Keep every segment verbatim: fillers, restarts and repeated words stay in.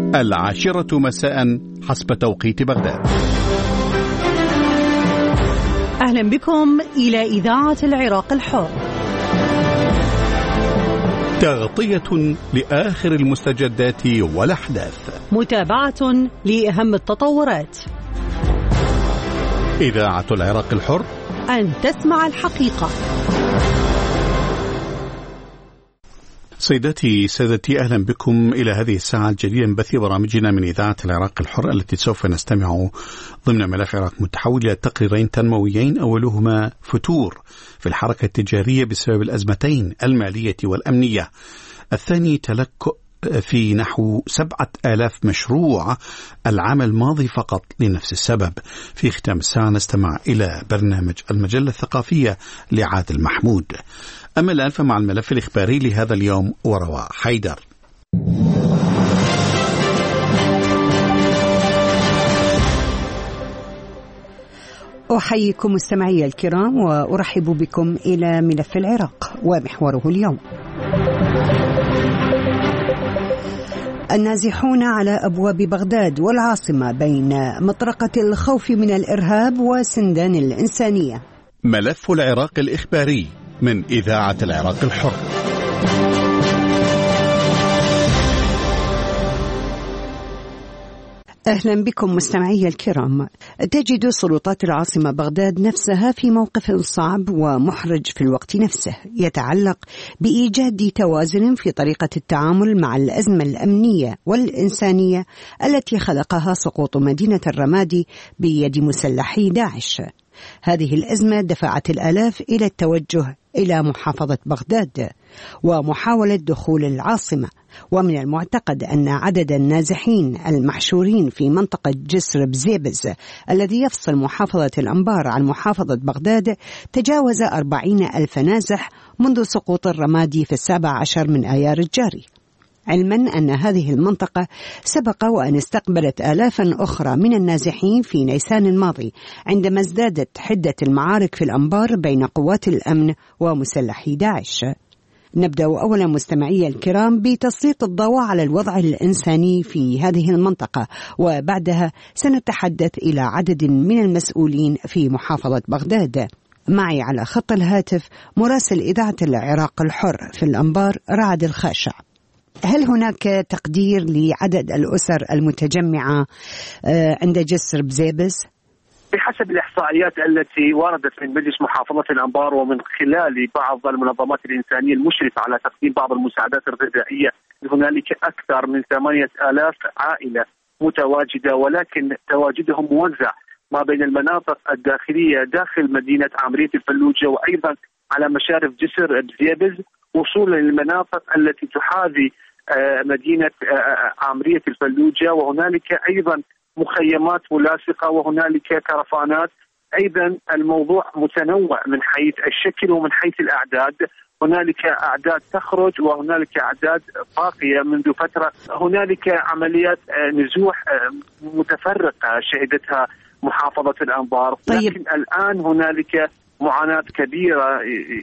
العاشرة مساء حسب توقيت بغداد. أهلا بكم إلى إذاعة العراق الحر، تغطية لآخر المستجدات والأحداث، متابعة لأهم التطورات. إذاعة العراق الحر، أن تسمع الحقيقة. سيداتي سادتي، أهلا بكم إلى هذه الساعة الجديدة من بث برامجنا من إذاعة العراق الحر، التي سوف نستمع ضمن ملف عراق متحول إلى تقريرين تنمويين، أولهما فتور في الحركة التجارية بسبب الأزمتين المالية والأمنية، الثاني تلكؤ في نحو سبعة آلاف مشروع العام الماضي فقط لنفس السبب. في ختام الساعة نستمع إلى برنامج المجلة الثقافية لعادل محمود. أما الآن فمع الملف الإخباري لهذا اليوم ورواء حيدر. أحييكم مستمعي الكرام وأرحب بكم إلى ملف العراق ومحوره اليوم. النازحون على أبواب بغداد والعاصمة بين مطرقة الخوف من الإرهاب وسندان الإنسانية. ملف العراق الإخباري من إذاعة العراق الحر. أهلا بكم مستمعي الكرام. تجد سلطات العاصمة بغداد نفسها في موقف صعب ومحرج في الوقت نفسه، يتعلق بإيجاد توازن في طريقة التعامل مع الأزمة الأمنية والإنسانية التي خلقها سقوط مدينة الرمادي بيد مسلحي داعش. هذه الأزمة دفعت الآلاف إلى التوجه إلى محافظة بغداد ومحاولة دخول العاصمة، ومن المعتقد أن عدد النازحين المحشورين في منطقة جسر بزيبز الذي يفصل محافظة الأنبار عن محافظة بغداد تجاوز أربعين ألف نازح منذ سقوط الرمادي في السابع عشر من آيار الجاري، علما أن هذه المنطقة سبق وأن استقبلت آلافا أخرى من النازحين في نيسان الماضي عندما ازدادت حدة المعارك في الأنبار بين قوات الأمن ومسلحي داعش. نبدأ أولا مستمعي الكرام بتسليط الضوء على الوضع الإنساني في هذه المنطقة، وبعدها سنتحدث إلى عدد من المسؤولين في محافظة بغداد. معي على خط الهاتف مراسل إذاعة العراق الحر في الأنبار رعد الخاشع. هل هناك تقدير لعدد الأسر المتجمعة عند جسر بزيبز؟ بحسب الإحصائيات التي وردت من مجلس محافظة الأنبار ومن خلال بعض المنظمات الإنسانية المشرفة على تقديم بعض المساعدات الغذائية، هنالك أكثر من ثمانية آلاف عائلة متواجدة، ولكن تواجدهم موزع ما بين المناطق الداخلية داخل مدينة عامرية الفلوجة وأيضا على مشارف جسر بزيبز وصولا للمناطق التي تحاذي مدينة عامرية الفلوجة، وهنالك أيضا مخيمات ملاصقة وهنالك كرفانات. أيضا الموضوع متنوع من حيث الشكل ومن حيث الأعداد، هنالك أعداد تخرج وهنالك أعداد باقية منذ فترة. هنالك عمليات نزوح متفرقة شهدتها محافظة الأنبار، طيب. لكن الآن هنالك معاناة كبيرة.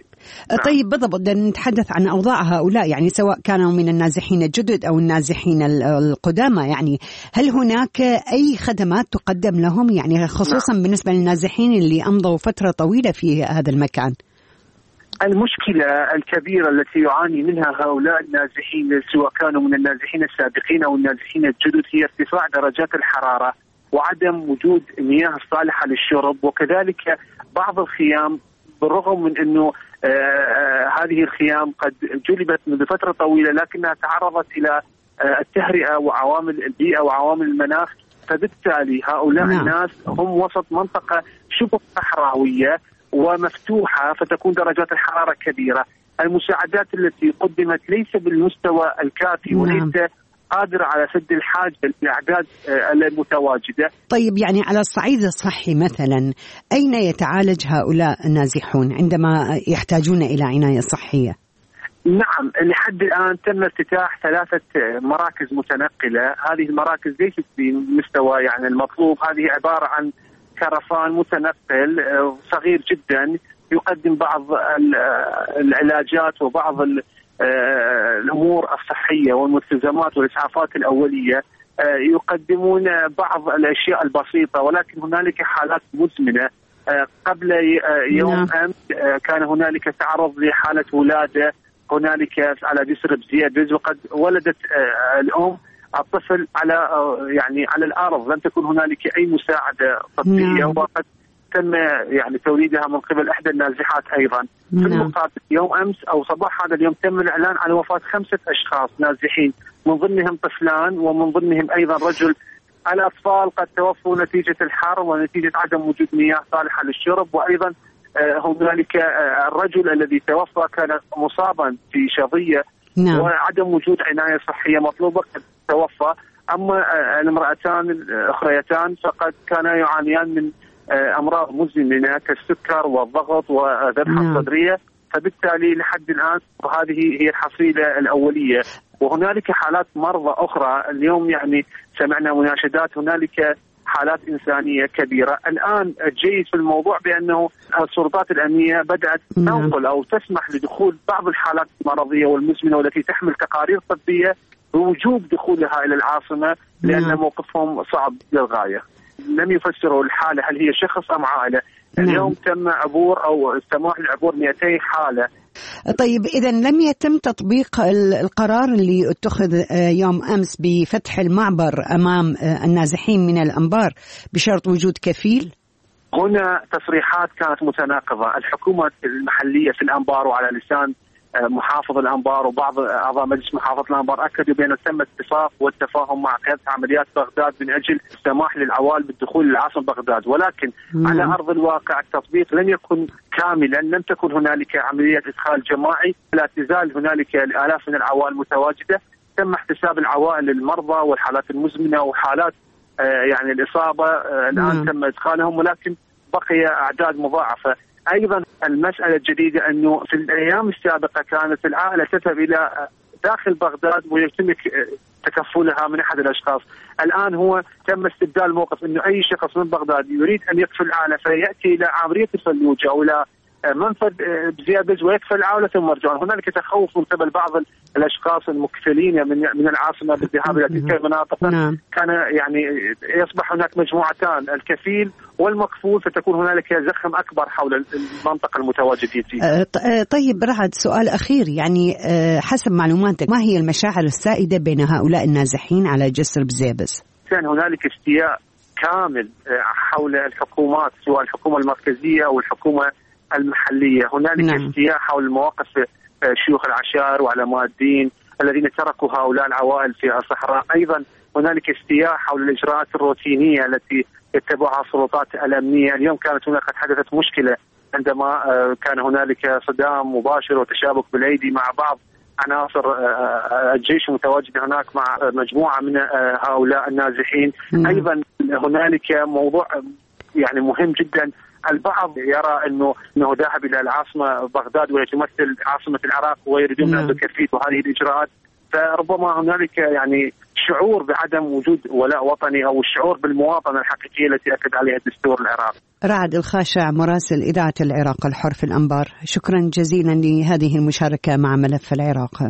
طيب بالضبط، نتحدث عن أوضاع هؤلاء، يعني سواء كانوا من النازحين الجدد أو النازحين القدامى، يعني هل هناك أي خدمات تقدم لهم، يعني خصوصا نعم. بالنسبة للنازحين اللي أمضوا فترة طويلة في هذا المكان؟ المشكلة الكبيرة التي يعاني منها هؤلاء النازحين سواء كانوا من النازحين السابقين أو النازحين الجدد هي ارتفاع درجات الحرارة وعدم وجود مياه صالحة للشرب، وكذلك بعض الخيام بالرغم من أنه آه آه هذه الخيام قد جلبت منذ فترة طويلة لكنها تعرضت إلى آه التهرئة وعوامل البيئة وعوامل المناخ، فبالتالي هؤلاء نعم. الناس هم وسط منطقة شبه صحراوية ومفتوحة، فتكون درجات الحرارة كبيرة. المساعدات التي قدمت ليس بالمستوى الكافي نعم. وليس قادرة على سد الحاجة للأعداد المتواجدة. طيب يعني على الصعيد الصحي مثلا أين يتعالج هؤلاء النازحون عندما يحتاجون إلى عناية صحية؟ نعم، لحد الآن تم افتتاح ثلاثة مراكز متنقلة. هذه المراكز ليست بمستوى يعني المطلوب، هذه عبارة عن كرفان متنقل صغير جدا يقدم بعض العلاجات وبعض الأمور الصحية والمستلزمات والإسعافات الأولية. يقدمون بعض الأشياء البسيطة، ولكن هنالك حالات مزمنة. قبل يوم أمس كان هنالك تعرض لحالة ولادة هنالك على جسر بزيادز، وقد ولدت الأم الطفل على يعني على الأرض، لم تكن هنالك أي مساعدة طبية، وقد تم يعني توليدها من قبل إحدى النازحات أيضا. في المقابل يوم أمس أو صباح هذا اليوم تم الإعلان عن وفاة خمسة أشخاص نازحين، من ضمنهم طفلان ومن ضمنهم أيضا رجل. الأطفال قد توفوا نتيجة الحر ونتيجة عدم وجود مياه صالحة للشرب، وأيضا هنالك الرجل الذي توفى كان مصابا في شظية نعم. وعدم وجود عناية صحية مطلوبة قد توفى. أما المرأتان الأخريتان فقد كانا يعانيان من أمراض مزمنة كالسكر والضغط والذبحة نعم. الصدرية، فبالتالي لحد الآن وهذه هي الحصيلة الأولية. وهنالك حالات مرضى أخرى اليوم، يعني سمعنا مناشدات، هنالك حالات إنسانية كبيرة. الآن الجيد في الموضوع بأنه السلطات الأمنية بدأت تنقل أو تسمح لدخول بعض الحالات المرضية والمزمنة والتي تحمل تقارير طبية بوجوب دخولها إلى العاصمة، لأن موقفهم صعب للغاية. لم يفسروا الحالة هل هي شخص أم عائلة. اليوم تم عبور أو السماح لعبور مئتي حالة. طيب إذا لم يتم تطبيق القرار اللي اتخذ يوم أمس بفتح المعبر أمام النازحين من الأنبار بشرط وجود كفيل؟ هنا تصريحات كانت متناقضة. الحكومة المحلية في الأنبار وعلى لسان محافظ الأنبار وبعض أعضاء مجلس محافظة الأنبار أكدوا بأن تم اتفاق والتفاهم مع قيادة عمليات بغداد من أجل السماح للعوائل بالدخول للعاصمة بغداد، ولكن مم. على أرض الواقع التطبيق لم يكن كاملا، لم تكن هنالك عملية إدخال جماعي، لا تزال هنالك الآلاف من العوائل متواجدة. تم احتساب العوائل المرضى والحالات المزمنة وحالات آه يعني الإصابة آه الآن مم. تم إدخالهم، ولكن بقي أعداد مضاعفة. أيضا المسألة الجديدة أنه في الأيام السابقة كانت العائلة تذهب إلى داخل بغداد ويتم تكفلها من أحد الأشخاص. الآن هو تم استبدال موقف أنه أي شخص من بغداد يريد أن يكفل العائلة فيأتي إلى عملية الفلوجة أو إلى منفذ بزيادز ويكفل العائلة ثم يرجعون. هنالك تخوف من قبل بعض الأشخاص المكفلين من من العاصمة بالذهاب إلى تلك المناطق. نعم. كان يعني يصبح هناك مجموعتان، الكفيل والمكفول، فتكون هنالك زخم أكبر حول المنطقة المتواجدين فيها. طيب رعد، سؤال أخير، يعني حسب معلوماتك ما هي المشاعر السائدة بين هؤلاء النازحين على جسر بزيبز؟ كان هنالك استياء كامل حول الحكومات، سواء الحكومة المركزية أو الحكومة المحلية. هنالك نعم. استياء حول مواقف شيوخ العشائر وعلماء الدين الذين تركوا هؤلاء العوائل في الصحراء. أيضا هنالك استياء حول الإجراءات الروتينية التي يتبعها السلطات الأمنية. اليوم كانت هناك قد حدثت مشكلة عندما كان هنالك صدام مباشر وتشابك بالأيدي مع بعض عناصر الجيش المتواجد هناك مع مجموعة من هؤلاء النازحين. مم. أيضا هنالك موضوع يعني مهم جدا، البعض يرى أنه أنه ذهب إلى العاصمة بغداد وهي تمثل عاصمة العراق ويريدون أن يكفيوا هذه الإجراءات، فربما هنالك يعني شعور بعدم وجود ولاء وطني أو الشعور بالمواطنة الحقيقية التي أكد عليها الدستور العراقي. رعد الخاشع، مراسل إذاعة العراق الحر في الأنبار، شكرا جزيلا لهذه المشاركة مع ملف العراق.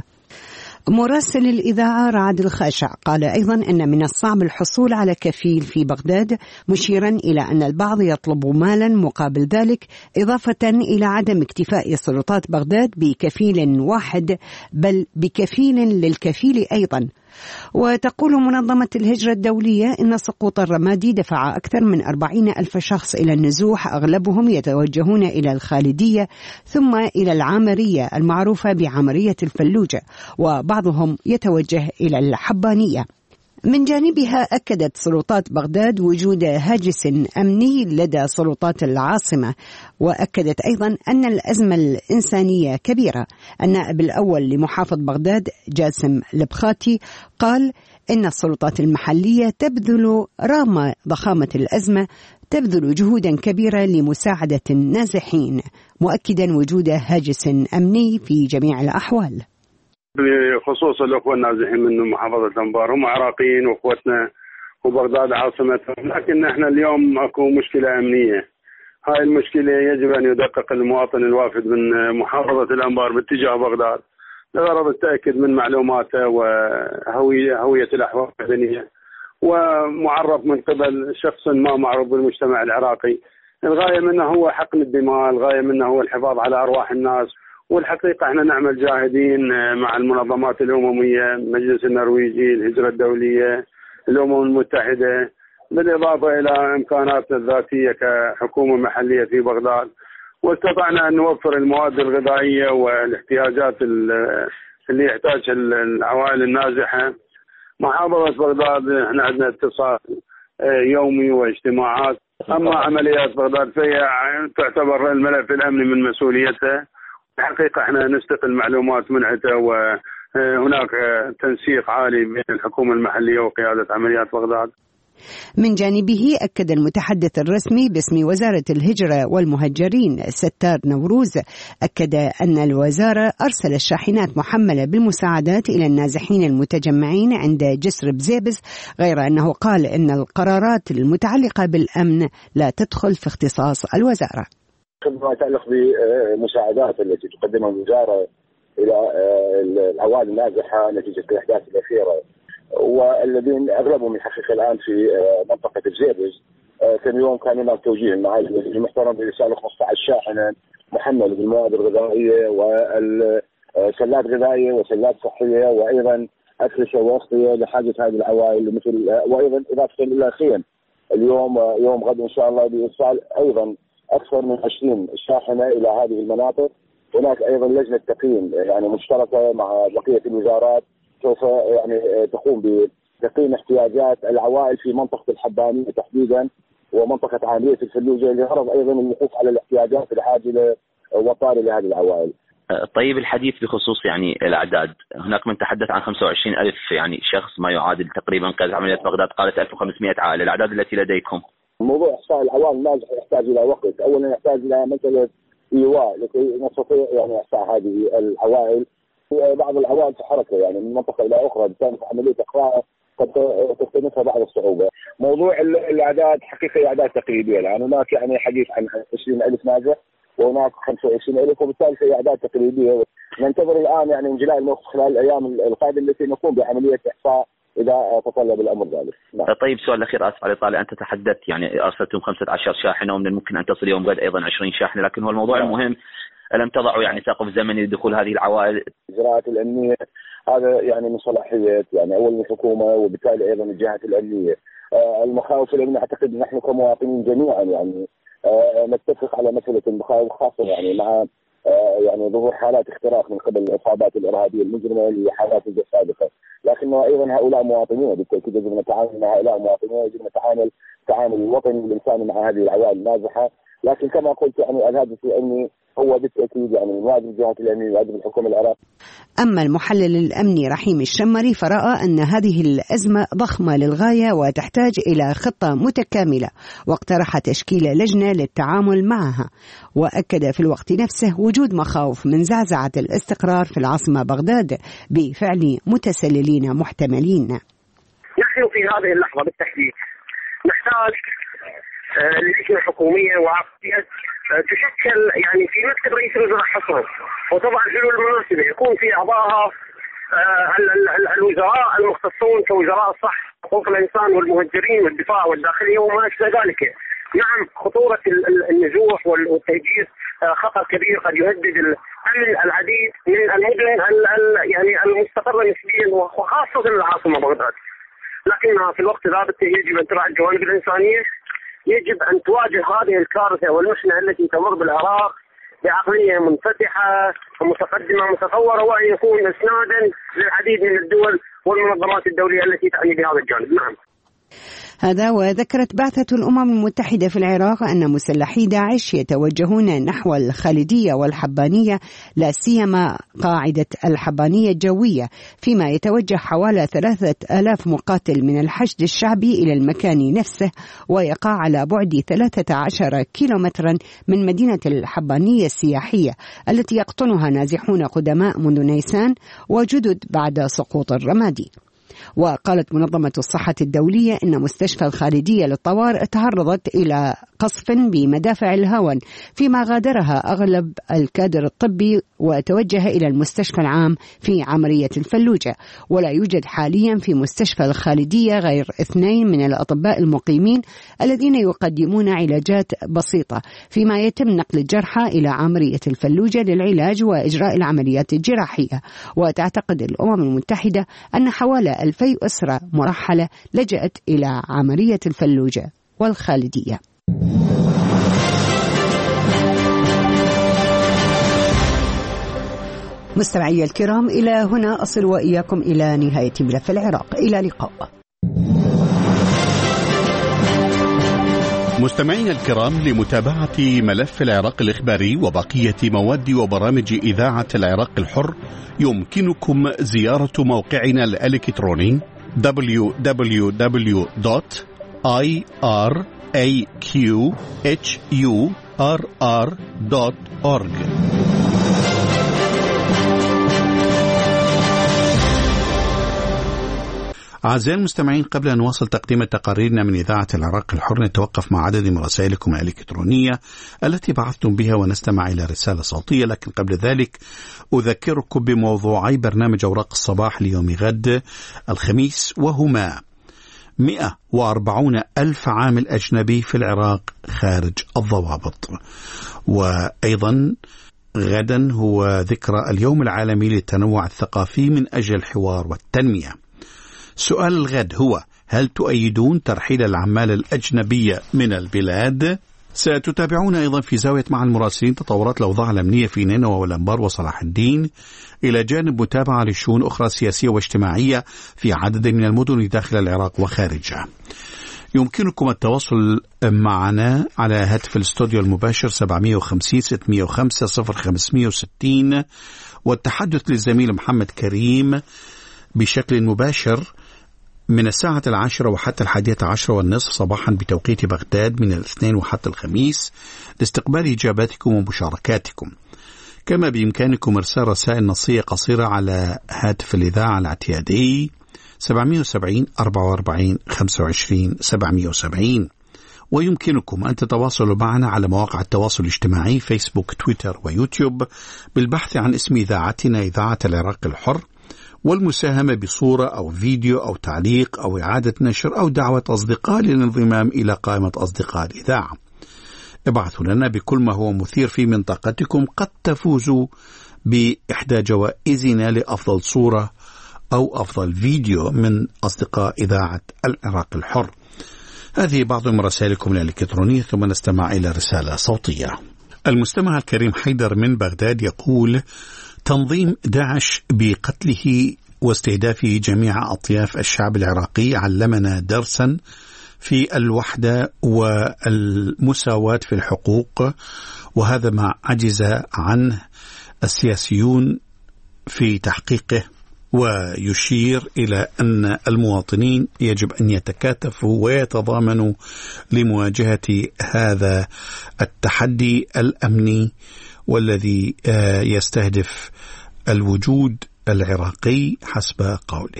مراسل الإذاعة رعد الخاشع قال أيضا أن من الصعب الحصول على كفيل في بغداد، مشيرا إلى أن البعض يطلب مالا مقابل ذلك، إضافة إلى عدم اكتفاء سلطات بغداد بكفيل واحد بل بكفيل للكفيل أيضا. وتقول منظمة الهجرة الدولية إن سقوط الرمادي دفع أكثر من أربعين ألف شخص إلى النزوح، أغلبهم يتوجهون إلى الخالدية ثم إلى العامرية المعروفة بعمرية الفلوجة، وبعضهم يتوجه إلى الحبانية. من جانبها أكدت سلطات بغداد وجود هاجس أمني لدى سلطات العاصمة، وأكدت أيضا أن الأزمة الإنسانية كبيرة. النائب الأول لمحافظ بغداد جاسم البخاتي قال إن السلطات المحلية تبذل رغم ضخامة الأزمة تبذل جهودا كبيرة لمساعدة النازحين، مؤكدا وجود هاجس أمني في جميع الأحوال. بخصوص الأخوة النازحين من محافظة الأنبار، هم عراقيين وأخوتنا وبغداد عاصمتهم، لكن احنا اليوم اكو مشكلة أمنية. هاي المشكلة يجب أن يدقق المواطن الوافد من محافظة الأنبار باتجاه بغداد لغرض التأكد من معلوماته وهوية هوية الأحوال المدنية ومعرف من قبل شخص ما معروف بالمجتمع العراقي. الغاية منه هو حقن الدماء، الغاية منه هو الحفاظ على أرواح الناس. والحقيقة احنا نعمل جاهدين مع المنظمات الأممية، المجلس النرويجي، الهجرة الدولية، الأمم المتحدة، بالإضافة إلى إمكاناتنا الذاتية كحكومة محلية في بغداد. واستطعنا أن نوفر المواد الغذائية والاحتياجات اللي يحتاجها العوائل النازحة. محافظة بغداد احنا عندنا اتصال يومي واجتماعات. أما عمليات بغداد فهي تعتبر الملف الأمني من مسؤوليتها. الحقيقة احنا نستقل معلومات منعتة، وهناك تنسيق عالي بين الحكومة المحلية وقيادة عمليات بغداد. من جانبه أكد المتحدث الرسمي باسم وزارة الهجرة والمهجرين ستار نوروز أكد أن الوزارة أرسلت شاحنات محملة بالمساعدات إلى النازحين المتجمعين عند جسر بزيبز، غير أنه قال أن القرارات المتعلقة بالأمن لا تدخل في اختصاص الوزارة. ما يتعلق بالمساعدات التي تقدمها الوزارة إلى العوائل النازحة نتيجة الأحداث الأخيرة، والذين أغلبهم الحقيقة الآن في منطقة الزيبز، كان اليوم كان هناك توجيه معالي الوزير المحترم برسالة خمسة عشر شاحنة محملة بالمواد الغذائية والسلات غذائية وسلات صحية، وأيضا أكرشة وأغطية لحاجة هذه العوائل، مثل وأيضا إضافة إلى خيم. اليوم يوم غد إن شاء الله بإرسال أيضا أكثر من عشرين شاحنة إلى هذه المناطق. هناك أيضا لجنة تقييم يعني مشتركة مع بقية الوزارات سوف يعني تقوم بتقييم احتياجات العوائل في منطقة الحبانية تحديدا ومنطقة عامية الفلوجة، لغرض أيضا الوقوف على الاحتياجات العاجلة والطارئة لهذه العوائل. طيب، الحديث بخصوص يعني الأعداد، هناك من تحدث عن خمسة وعشرين ألف يعني شخص، ما يعادل تقريبا قيادة عمليات بغداد قالت ألف وخمسمائة عائلة. الأعداد التي لديكم؟ موضوع إحصاء العوائل النازحة يحتاج إلى وقت. أولا يحتاج إلى مسألة إيواء لكي نستطيع يعني إحصاء هذه العوائل. بعض العوائل في حركة يعني من منطقة إلى أخرى، بالتالي عملية إقراء قد تستنفها بعض الصعوبة. موضوع الأعداد حقيقة أعداد تقريبية، الآن هناك يعني حديث عن عشرين ألف نازح وهناك خمسة وعشرين ألف، وبالتالي في أعداد تقريبية. ننتظر الآن يعني انجلاء الموقف خلال الأيام القادمة التي نقوم بعملية إحصاء إذا تطلب الأمر ذلك. نعم. طيب، سؤال الأخير آسف على الإطالة، أنت تحدثت يعني أرسلتم خمسة عشر شاحنة ومن الممكن أن تصل يوم غد أيضا عشرين شاحنة، لكن هو الموضوع نعم. المهم، ألم تضعوا يعني سقف زمني لدخول هذه العوائل؟ الإجراءات الأمنية هذا يعني من صلاحية يعني أول الحكومة وبالتالي أيضا الجهات الأمنية. آه المخاوف الأمنية أعتقد نحن كمواطنين جميعا يعني آه نتفق على مسألة المخاوف، خاصة يعني مع آه يعني ظهور حالات اختراق من قبل العصابات الإرهابية المجرمة اللي حالات سابقة، لكنه أيضا هؤلاء مواطنين، بالتأكيد يجب أن نتعامل مع هؤلاء مواطنين، يجب أن نتعامل تعامل الوطني والإنساني مع هذه العوائل النازحة. لكن كما قلت يعني الهدف الأمني هو بالتأكيد يعني من واجب الجهات الأمنية وواجب الحكومة العراقية. أما المحلل الأمني رحيم الشمري فرأى أن هذه الأزمة ضخمة للغاية وتحتاج إلى خطة متكاملة، واقترح تشكيل لجنة للتعامل معها، وأكد في الوقت نفسه وجود مخاوف من زعزعة الاستقرار في العاصمة بغداد بفعل متسللين محتملين. نحن في هذه اللحظة بالتحديد نحتاج لجنة حكومية وعقلية تشكل يعني في مكتب رئيس الوزراء حصر، وطبعا حلول مناسبة يكون في أعضائها الوزراء المختصون كوزراء الصحة، حقوق الإنسان والمهجرين والدفاع والداخلية وما أشبه ذلك. نعم، خطورة النزوح والتهجير خطر كبير قد يهدد الأمن العديد من المدن يعني المستقرة نسبيا وخاصة العاصمة بغداد، لكنها في الوقت ذات يجب أن تراعي الجوانب الإنسانية، يجب أن تواجه هذه الكارثة والمحنة التي تمر بالعراق بعقلية منفتحة ومتقدمة متطورة، وأن يكون إسنادا للعديد من الدول والمنظمات الدولية التي تعني بهذا الجانب. نعم. هذا وذكرت بعثة الأمم المتحدة في العراق أن مسلحي داعش يتوجهون نحو الخالدية والحبانية، لا سيما قاعدة الحبانية الجوية، فيما يتوجه حوالي ثلاثة آلاف مقاتل من الحشد الشعبي إلى المكان نفسه، ويقع على بعد ثلاثة عشر كيلومترا من مدينة الحبانية السياحية التي يقطنها نازحون قدماء منذ نيسان وجدد بعد سقوط الرمادي. وقالت منظمة الصحة الدولية إن مستشفى الخالدية للطوارئ تعرضت إلى قصف بمدافع الهاون، فيما غادرها أغلب الكادر الطبي وتوجه إلى المستشفى العام في عمرية الفلوجة. ولا يوجد حاليا في مستشفى الخالدية غير اثنين من الأطباء المقيمين الذين يقدمون علاجات بسيطة، فيما يتم نقل الجرحى إلى عمرية الفلوجة للعلاج وإجراء العمليات الجراحية. وتعتقد الأمم المتحدة أن حوالي ألفي أسرة مرحلة لجأت إلى عملية الفلوجة والخالدية. مستمعي الكرام، إلى هنا أصل وإياكم إلى نهاية ملف العراق. إلى اللقاء. مستمعينا الكرام، لمتابعة ملف العراق الإخباري وبقية مواد وبرامج إذاعة العراق الحر يمكنكم زيارة موقعنا الإلكتروني دبليو دبليو دبليو دوت آي آر إيه كيو إتش يو آر آر دوت أورج. أعزائي المستمعين، قبل أن نواصل تقديم تقاريرنا من إذاعة العراق الحر، نتوقف مع عدد من رسائلكم الإلكترونية التي بعثتم بها ونستمع إلى رسالة صوتية. لكن قبل ذلك أذكركم بموضوعي برنامج أوراق الصباح ليوم غد الخميس، وهما مئة وأربعون ألف عامل أجنبي في العراق خارج الضوابط، وأيضا غدا هو ذكرى اليوم العالمي للتنوع الثقافي من أجل الحوار والتنمية. سؤال الغد هو: هل تؤيدون ترحيل العمالة الأجنبية من البلاد؟ ستتابعون أيضا في زاوية مع المراسلين تطورات الأوضاع الأمنية في نينوى والأنبار وصلاح الدين، إلى جانب متابعة لشؤون أخرى سياسية واجتماعية في عدد من المدن داخل العراق وخارجها. يمكنكم التواصل معنا على هاتف الاستوديو المباشر سبعمئة وخمسين ستمئة وخمسة صفر خمسمئة وستين، والتحدث للزميل محمد كريم بشكل مباشر من الساعة العاشرة وحتى الحادية عشرة والنصف صباحا بتوقيت بغداد من الاثنين وحتى الخميس لاستقبال إجاباتكم ومشاركاتكم. كما بإمكانكم إرسال رسائل نصية قصيرة على هاتف الإذاعة الاعتيادي سبعمئة وسبعين أربعة وأربعين خمسة وعشرين سبعمئة وسبعين. ويمكنكم أن تتواصلوا معنا على مواقع التواصل الاجتماعي فيسبوك، تويتر ويوتيوب بالبحث عن اسم إذاعتنا إذاعة العراق الحر، والمساهمة بصورة أو فيديو أو تعليق أو إعادة نشر أو دعوة أصدقاء للانضمام إلى قائمة أصدقاء الإذاعة. ابعثوا لنا بكل ما هو مثير في منطقتكم، قد تفوزوا بإحدى جوائزنا لأفضل صورة أو أفضل فيديو من أصدقاء إذاعة العراق الحر. هذه بعض من رسائلكم الإلكترونية، ثم نستمع إلى رسالة صوتية. المستمع الكريم حيدر من بغداد يقول: تنظيم داعش بقتله واستهداف جميع أطياف الشعب العراقي علمنا درسا في الوحدة والمساواة في الحقوق، وهذا ما عجز عنه السياسيون في تحقيقه. ويشير إلى أن المواطنين يجب أن يتكاتفوا ويتضامنوا لمواجهة هذا التحدي الأمني والذي يستهدف الوجود العراقي حسب قوله.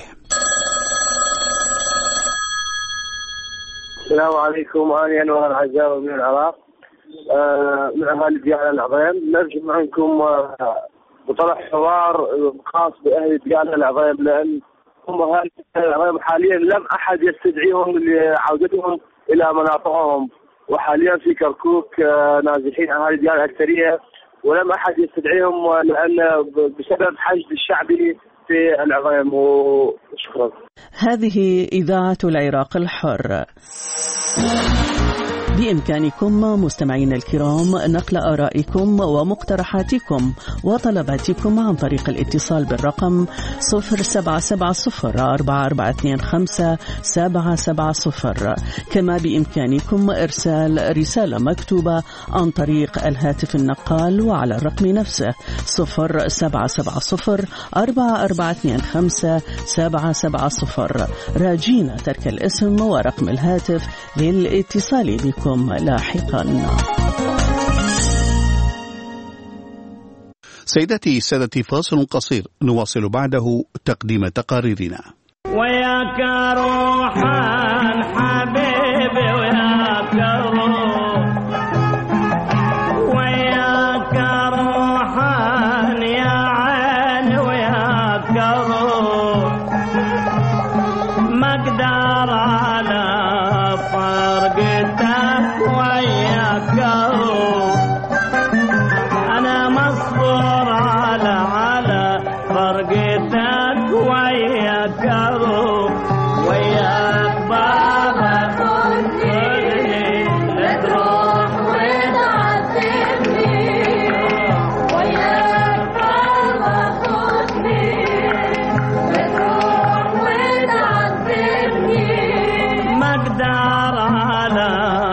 السلام عليكم، أنا أنور العزاوي من العراق من أهالي ديالى العظيم. نرجو منكم بطرح حوار خاص بأهل ديالى العظيم، لأن هم أهالي العظيم حاليا لم أحد يستدعيهم لعودتهم إلى مناطقهم، وحاليا في كركوك نازحين أهالي ديالى الأكثرية ولم أحد يستدعيهم لأن بسبب حشد الشعبي في العظيم. وشكرا. هذه إذاعة العراق الحر. بإمكانكم مستمعينا الكرام نقل آرائكم ومقترحاتكم وطلباتكم عن طريق الاتصال بالرقم صفر سبعة سبعة صفر أربعة أربعة اثنين خمسة سبعة سبعة صفر. كما بإمكانكم إرسال رسالة مكتوبة عن طريق الهاتف النقال وعلى الرقم نفسه صفر سبعة سبعة صفر أربعة أربعة اثنين خمسة سبعة سبعة صفر، راجين ترك الاسم ورقم الهاتف للاتصال بكم لاحقا. سيداتي سادتي، فاصل قصير نواصل بعده تقديم تقاريرنا. وياك روح الحبيب وياك روح اقدر على فرقتك وياك انا مصبور على على فرقتك وياك وياك بابا خذني لتروح وتعذبني وياك بابا خذني لتروح وتعذبني ما اقدر على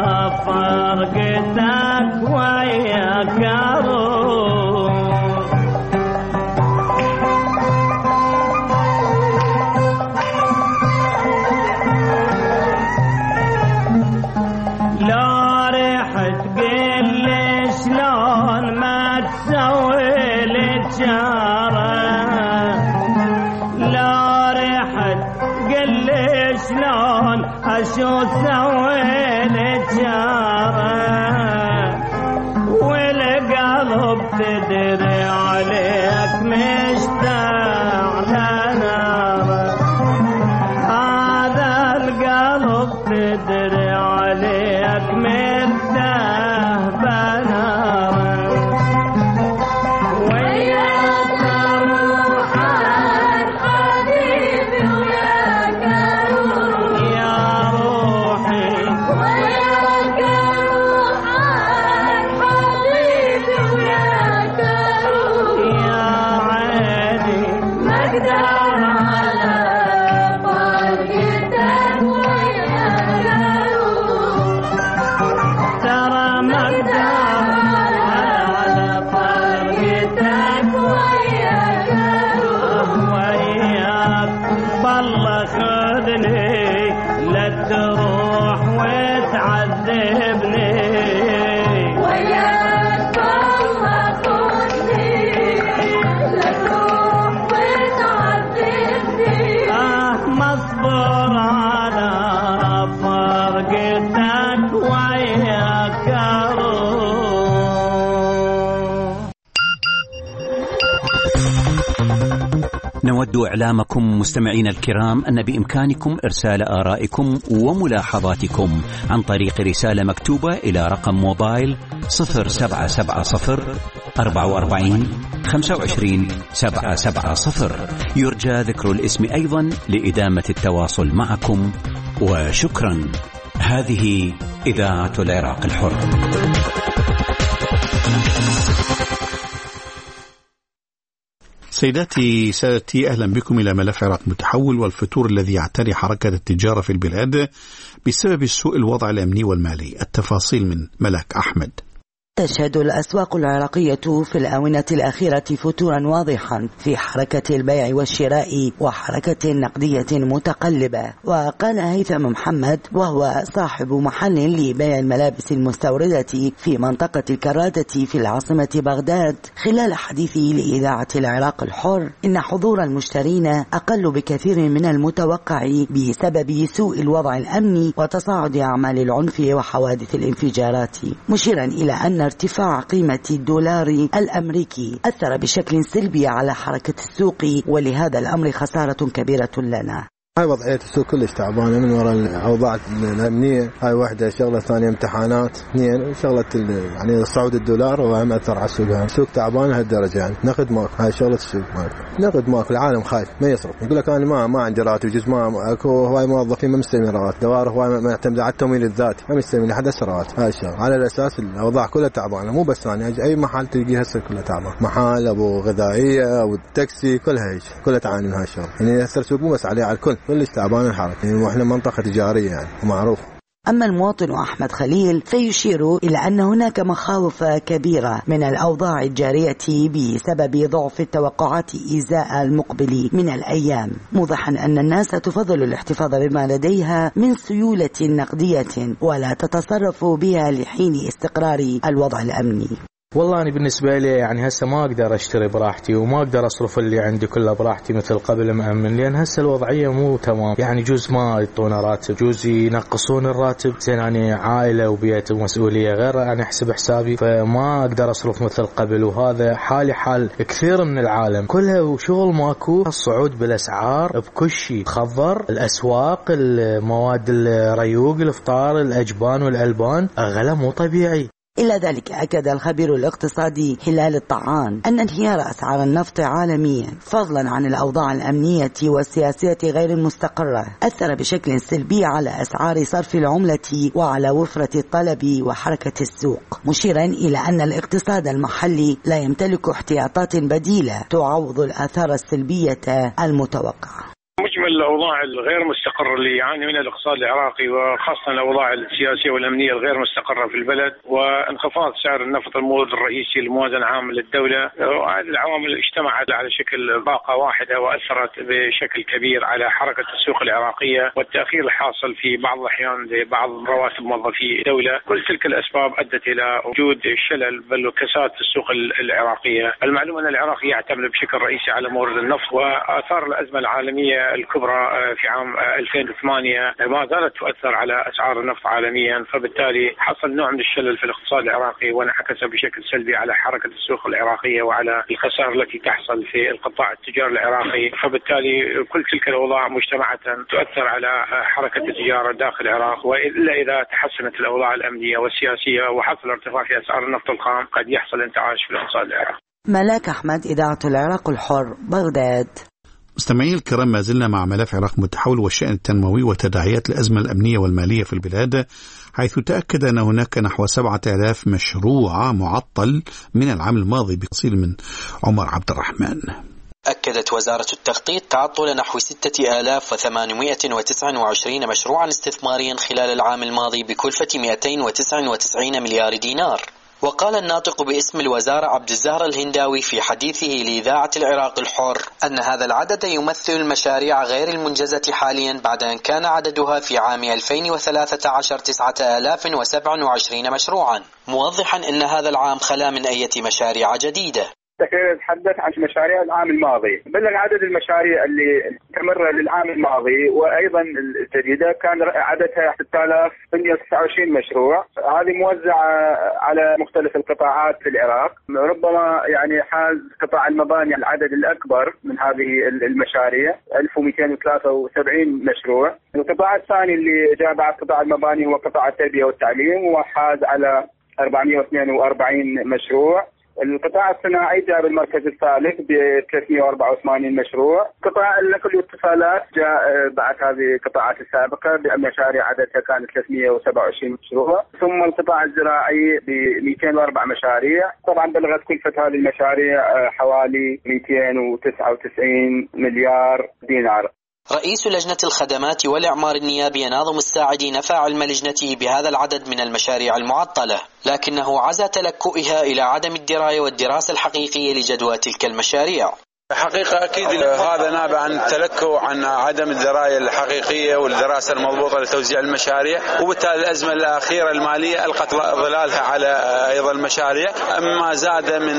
فرقتك وياك شو سويت جارة والقلب تدري عليك مشتاق لناره هذا القلب تدري عليك مرتاح بناره وياك روحك حبيبي وياك نود إعلامكم مستمعين الكرام أن بإمكانكم إرسال آرائكم وملاحظاتكم عن طريق رسالة مكتوبة إلى رقم موبايل صفر سبعة سبعة صفر أربعة وأربعين خمسة وعشرين سبعة سبعة صفر. يرجى ذكر الاسم أيضا لإدامة التواصل معكم، وشكرا. هذه إذاعة العراق الحر. سيداتي سادتي، أهلا بكم إلى ملف عراق متحول والفتور الذي يعتري حركة التجارة في البلاد بسبب سوء الوضع الأمني والمالي. التفاصيل من ملك أحمد. تشهد الأسواق العراقية في الآونة الأخيرة فتورا واضحا في حركة البيع والشراء وحركة نقدية متقلبة. وقال هيثم محمد وهو صاحب محل لبيع الملابس المستوردة في منطقة الكرادة في العاصمة بغداد خلال حديثه لإذاعة العراق الحر إن حضور المشترين أقل بكثير من المتوقع بسبب سوء الوضع الأمني وتصاعد أعمال العنف وحوادث الانفجارات، مشيرا إلى أن ارتفاع قيمة الدولار الأمريكي أثر بشكل سلبي على حركة السوق، ولهذا الأمر خسارة كبيرة لنا. هاي وضعية السوق كلش تعبانة من وراء الأوضاع الأمنية. هاي واحدة شغلة، ثانية امتحانات، اثنين شغلة يعني صعود الدولار وهم أثر على السوق. هاي السوق تعبانة هالدرجة، يعني نقد ماك. هاي شغلة السوق ماك، نقد ماك. العالم خايف ما يصرف، يقول لك أنا ما ما عندي راتب، جزء ما أكو هواي موظفين ما مستلمين رواتب، دوار هواي ما يعتمد على التمويل الذاتي، ما مستلمين لحد هسه رواتب. هاي الشغلة على الأساس الأوضاع كلها تعبانة، مو بس يعني أي محل تلقي هسه كلها تعبان، محل أبو غذائية أو التاكسي كلها هيك كلها تعاني من هاي الشغلة. يعني هسه السوق مو بس عليه، على الكل كلش تعبان الحركة، يعني واحنا منطقة تجارية يعني ومعروف. أما المواطن أحمد خليل فيشير إلى أن هناك مخاوف كبيرة من الأوضاع الجارية بسبب ضعف التوقعات إزاء المقبل من الأيام، موضحا أن الناس تفضل الاحتفاظ بما لديها من سيولة نقدية ولا تتصرف بها لحين استقرار الوضع الأمني. والله أنا بالنسبة لي يعني هسه ما أقدر أشتري براحتي وما أقدر أصرف اللي عندي كله براحتي مثل قبل مأمن، لأن هسه الوضعية مو تمام. يعني جوز ما يعطونا راتب، جوز ينقصون الراتب. زين أنا عائلة وبيت ومسؤولية غير أنا أحسب حسابي، فما أقدر أصرف مثل قبل. وهذا حالي حال كثير من العالم كلها، وشغل ماكو. الصعود بالأسعار بكل شيء، خضر الأسواق، المواد الريوق، الإفطار، الأجبان والألبان أغلى مو طبيعي. إلى ذلك أكد الخبير الاقتصادي هلال الطعان أن انهيار أسعار النفط عالميا فضلا عن الأوضاع الأمنية والسياسية غير المستقرة أثر بشكل سلبي على أسعار صرف العملة وعلى وفرة الطلب وحركة السوق، مشيرا إلى أن الاقتصاد المحلي لا يمتلك احتياطات بديلة تعوض الآثار السلبية المتوقعة. مجمل الأوضاع الغير مستقرة اللي يعاني منها الاقتصاد العراقي، وخاصة الأوضاع السياسية والأمنية الغير مستقرة في البلد، وانخفاض سعر النفط المورد الرئيسي للموازنة العامة للدولة، وهذه العوامل اجتمعت على شكل باقة واحدة وأثرت بشكل كبير على حركة السوق العراقية والتأخير الحاصل في بعض الأحيان لبعض رواتب موظفي الدولة. كل تلك الأسباب أدت إلى وجود شلل بل وكساد في السوق العراقية. المعلوم أن العراق يعتمد بشكل رئيسي على مورد النفط، وآثار الأزمة العالمية الكبرى في عام ألفين وثمانية ما زالت تؤثر على أسعار النفط عالميا، فبالتالي حصل نوع من الشلل في الاقتصاد العراقي وانعكس بشكل سلبي على حركة السوق العراقية وعلى الخسائر التي تحصل في القطاع التجاري العراقي. فبالتالي كل تلك الأوضاع مجتمعة تؤثر على حركة التجارة داخل العراق، وإلا إذا تحسنت الأوضاع الأمنية والسياسية وحصل ارتفاع في أسعار النفط الخام قد يحصل انتعاش في الاقتصاد العراقي. ملاك أحمد، إذاعة العراق الحر، بغداد. مستمعي الكرام، ما زلنا مع ملف عراق متحول والشأن التنموي وتداعيات الأزمة الأمنية والمالية في البلاد، حيث تأكد أن هناك نحو سبعة آلاف مشروع معطل من العام الماضي. بتفصيل من عمر عبد الرحمن. أكدت وزارة التخطيط تعطل نحو ستة آلاف وثمانمائة وتسعة وعشرين مشروعا استثماريا خلال العام الماضي بكلفة مئتين وتسعة وتسعين مليار دينار. وقال الناطق باسم الوزارة عبد الزهر الهنداوي في حديثه لإذاعة العراق الحر أن هذا العدد يمثل المشاريع غير المنجزة حاليا بعد أن كان عددها في عام ألفين وثلاثة عشر تسعة آلاف وسبعة وعشرين مشروعا، موضحا أن هذا العام خلا من أي مشاريع جديدة. تحدث عن مشاريع العام الماضي، بلغ عدد المشاريع اللي استمر للعام الماضي وأيضا الجديدة كان عددها ستة آلاف ومئة وتسعة وعشرين مشروع، هذه موزعة على مختلف القطاعات في العراق. ربما يعني حاز قطاع المباني العدد الأكبر من هذه المشاريع ألف ومئتين وثلاثة وسبعين مشروع. القطاع الثاني اللي جاء بعد قطاع المباني هو قطاع التربية والتعليم وحاز على أربعمائة واثنين وأربعين مشروع. القطاع الصناعي جاء بالمركز الثالث ب ثلاثمائة وأربعة وثمانين مشروع. قطاع النقل والاتصالات جاء بعد هذه القطاعات السابقة بمشاريع عددها كانت ثلاثمائة وسبعة وعشرين مشروع. ثم القطاع الزراعي ب مئتين وأربعة مشاريع، طبعا بلغت كلفة هذه المشاريع حوالي مئتين وتسعة وتسعين مليار دينار. رئيس لجنة الخدمات والإعمار النيابي ناظم الساعدي نفى علم لجنته بهذا العدد من المشاريع المعطلة، لكنه عزى تلكؤها إلى عدم الدراية والدراسة الحقيقية لجدوى تلك المشاريع. حقيقة أكيد هذا نابع عن التلكؤ، عن عدم الدراية الحقيقية والدراسة المضبوطة لتوزيع المشاريع، وبالتالي الأزمة الأخيرة المالية ألقت ظلالها على أيضا المشاريع، أما زاد من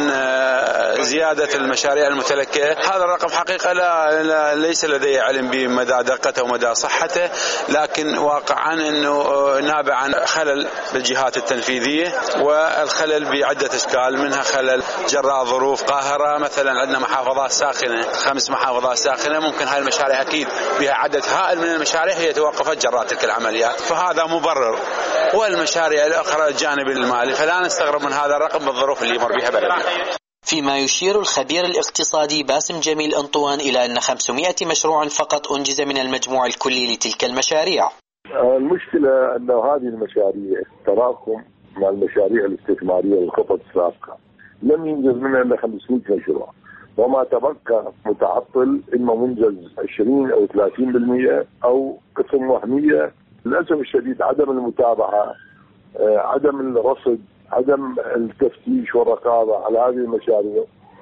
زيادة المشاريع المتلكئة. هذا الرقم حقيقة لا, لا ليس لدي علم بمدى دقته ومدى صحته، لكن واقعا أنه نابع عن خلل بالجهات التنفيذية والخلل بعدة أشكال، منها خلل جراء ظروف قاهرة. مثلا عندنا محافظات ساخنة، خمس محافظات ساخنة، ممكن هاي المشاريع أكيد بها عدد هائل من المشاريع هي توقفت جراء تلك العمليات، فهذا مبرر. والمشاريع الأخرى الجانب المالي، فلا نستغرب من هذا الرقم بالظروف اللي يمر بها بلدنا. فيما يشير الخبير الاقتصادي باسم جميل أنطوان إلى أن خمسمائة مشروع فقط أنجز من المجموع الكلي لتلك المشاريع. المشكلة أن هذه المشاريع تراكم مع المشاريع الاستثمارية والخطط السابقة لم ينجز منها إلا خمسمائة مشروع، وما تبقى متعطل إما منجز عشرين أو ثلاثين بالمئة أو قسم وهمية. للأسف الشديد عدم المتابعة، عدم الرصد، عدم التفتيش والرقابة على هذه المشاريع،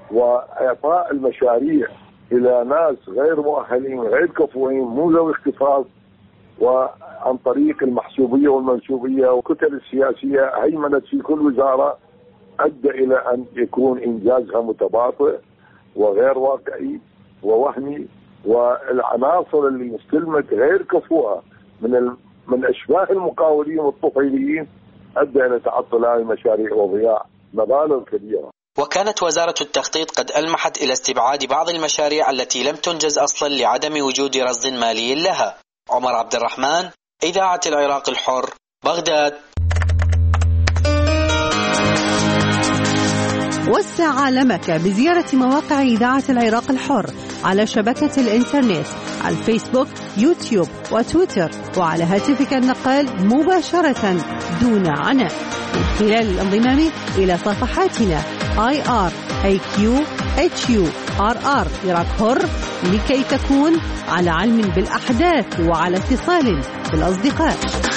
وإعطاء المشاريع إلى ناس غير مؤهلين غير كفؤين مو ذوي اختصاص، وعن طريق المحسوبية والمنسوبية والكتل السياسية هيمنت في كل وزارة أدى إلى أن يكون إنجازها متباطئ وغير واقعي ووهمي، والعناصر اللي استلمت غير كفؤة من من أشباه المقاولين والطفيليين أدى إلى تعطل هذه المشاريع وضياع مبالغ كبيرة. وكانت وزارة التخطيط قد ألمحت إلى استبعاد بعض المشاريع التي لم تنجز أصلا لعدم وجود رصد مالي لها. عمر عبد الرحمن، إذاعة العراق الحر، بغداد. وسع عالمك بزيارة مواقع إذاعة العراق الحر على شبكة الإنترنت على الفيسبوك، يوتيوب وتويتر، وعلى هاتفك النقال مباشرة دون عناء من خلال الانضمام إلى صفحاتنا آي آر إيه كيو إتش يو آر آر عراق حر لكي تكون على علم بالأحداث وعلى اتصال بالأصدقاء.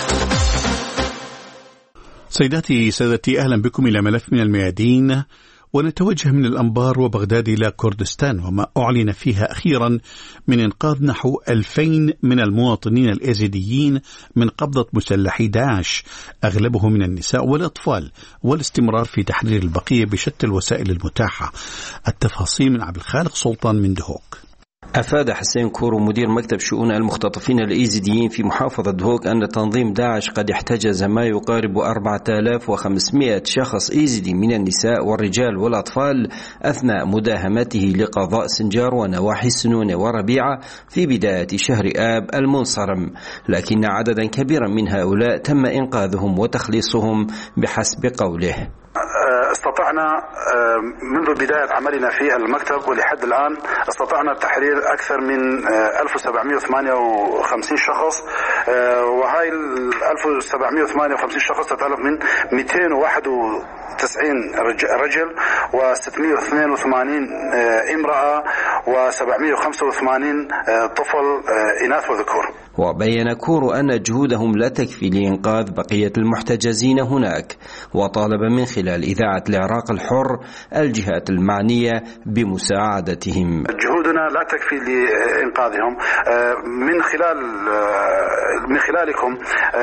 سيداتي سادتي، أهلا بكم إلى ملف من الميادين، ونتوجه من الأنبار وبغداد إلى كردستان، وما أعلن فيها أخيرا من إنقاذ نحو ألفين من المواطنين الإيزيديين من قبضة مسلحي داعش، أغلبهم من النساء والأطفال، والاستمرار في تحرير البقية بشتى الوسائل المتاحة. التفاصيل من عبد الخالق سلطان من دهوك. أفاد حسين كورو مدير مكتب شؤون المختطفين الإيزيديين في محافظة دهوك أن تنظيم داعش قد احتجز ما يقارب أربعة آلاف وخمسمائة شخص إيزيدي من النساء والرجال والأطفال أثناء مداهمته لقضاء سنجار ونواحي سنونة وربيعة في بداية شهر آب المنصرم، لكن عددا كبيرا من هؤلاء تم إنقاذهم وتخليصهم بحسب قوله. استطعنا منذ بداية عملنا في المكتب ولحد الآن استطعنا تحرير أكثر من ألف وسبعمائة وثمانية وخمسين شخص، وهاي ال ألف وسبعمائة وثمانية وخمسين شخص تتألف من مئتين وواحد وتسعين رجل وستمائة واثنين وثمانين امرأة وسبعمائة وخمسة وثمانين طفل إناث وذكور. وبين كورو أن جهودهم لا تكفي لإنقاذ بقية المحتجزين هناك، وطالب من خلال إذاعة العراق الحر الجهات المعنية بمساعدتهم. جهودنا لا تكفي لإنقاذهم، من خلال من خلالكم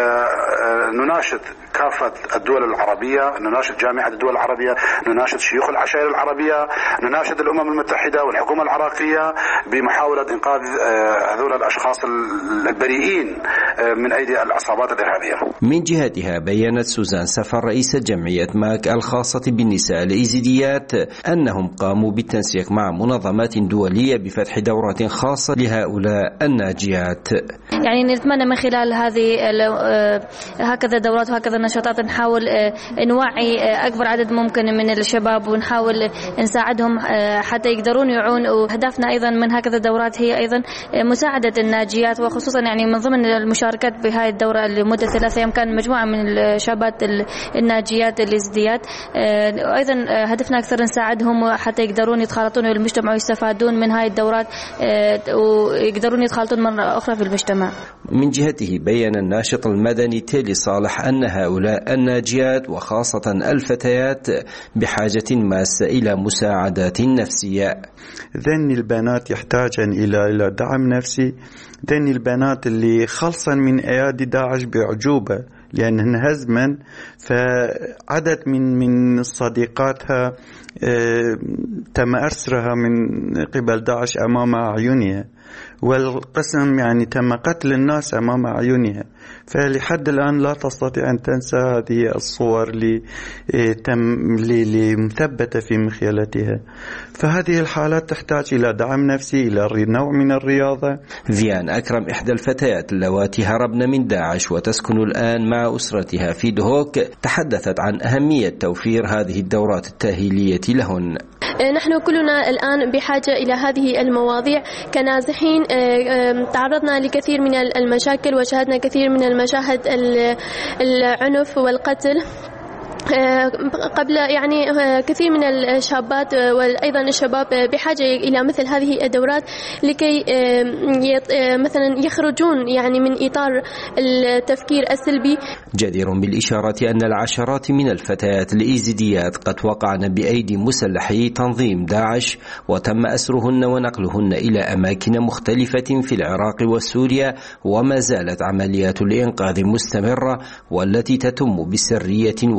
نناشد كافة الدول العربية، نناشد جامعة الدول العربية، نناشد شيوخ العشائر العربية، نناشد الأمم المتحدة والحكومة العراقية بمحاولة إنقاذ هذول الأشخاص البريئين من أيدي العصابات الإرهابية. من جهتها بيّنت سوزان سفر رئيسة جمعية ماك الخاصة بالنساء الإيزيديات أنهم قاموا بالتنسيق مع منظمات دولية بفتح دورات خاصة لهؤلاء الناجيات. يعني نتمنى من خلال هذه هكذا دورات وهكذا نشاطات نحاول نوعي أكبر عدد ممكن من الشباب ونحاول نساعدهم حتى يقدرون يعون. وهدفنا أيضا من هكذا دورات هي أيضا مساعدة الناجيات، وخصوصا يعني من ضمن المشاركات بهاي الدورة لمدة ثلاثة أيام كان مجموعة من الشابات الناجيات الإيزيديات. أيضا هدفنا أكثر نساعدهم حتى يقدرون يتخالطون بالمجتمع ويستفادون من هاي الدورات ويقدرون يتخالطون مرة أخرى في المجتمع. من جهته بيّن الناشط المدني تيلي صالح أن هؤلاء الناجيات وخاصة الفتيات بحاجة ماسة إلى مساعدات نفسية. ذن البنات يحتاجن إلى إلى دعم نفسي، ذن البنات اللي خلصا من أيادي داعش بعجوبة لأنهن هزما، فعدد من من صديقاتها تم أسرها من قبل داعش أمام أعينها، والقسم يعني تم قتل الناس أمام أعينها، فلحد الآن لا تستطيع أن تنسى هذه الصور اللي تم اللي مثبتة في مخيلتها. فهذه الحالات تحتاج إلى دعم نفسي، إلى نوع من الرياضة. فيان أكرم إحدى الفتيات اللواتي هربن من داعش وتسكن الآن مع أسرتها في دهوك تحدثت عن أهمية توفير هذه الدورات التأهيلية لهن. نحن كلنا الآن بحاجة إلى هذه المواضيع كنازحين، تعرضنا لكثير من المشاكل وشاهدنا كثير من المشاهد العنف والقتل قبل يعني كثير من الشابات وأيضا الشباب بحاجة إلى مثل هذه الدورات لكي مثلا يخرجون يعني من إطار التفكير السلبي. جدير بالإشارة أن العشرات من الفتيات الإيزيديات قد وقعن بأيدي مسلحي تنظيم داعش وتم أسرهن ونقلهن إلى أماكن مختلفة في العراق وسوريا، وما زالت عمليات الإنقاذ مستمرة والتي تتم بسرية وبمقاومة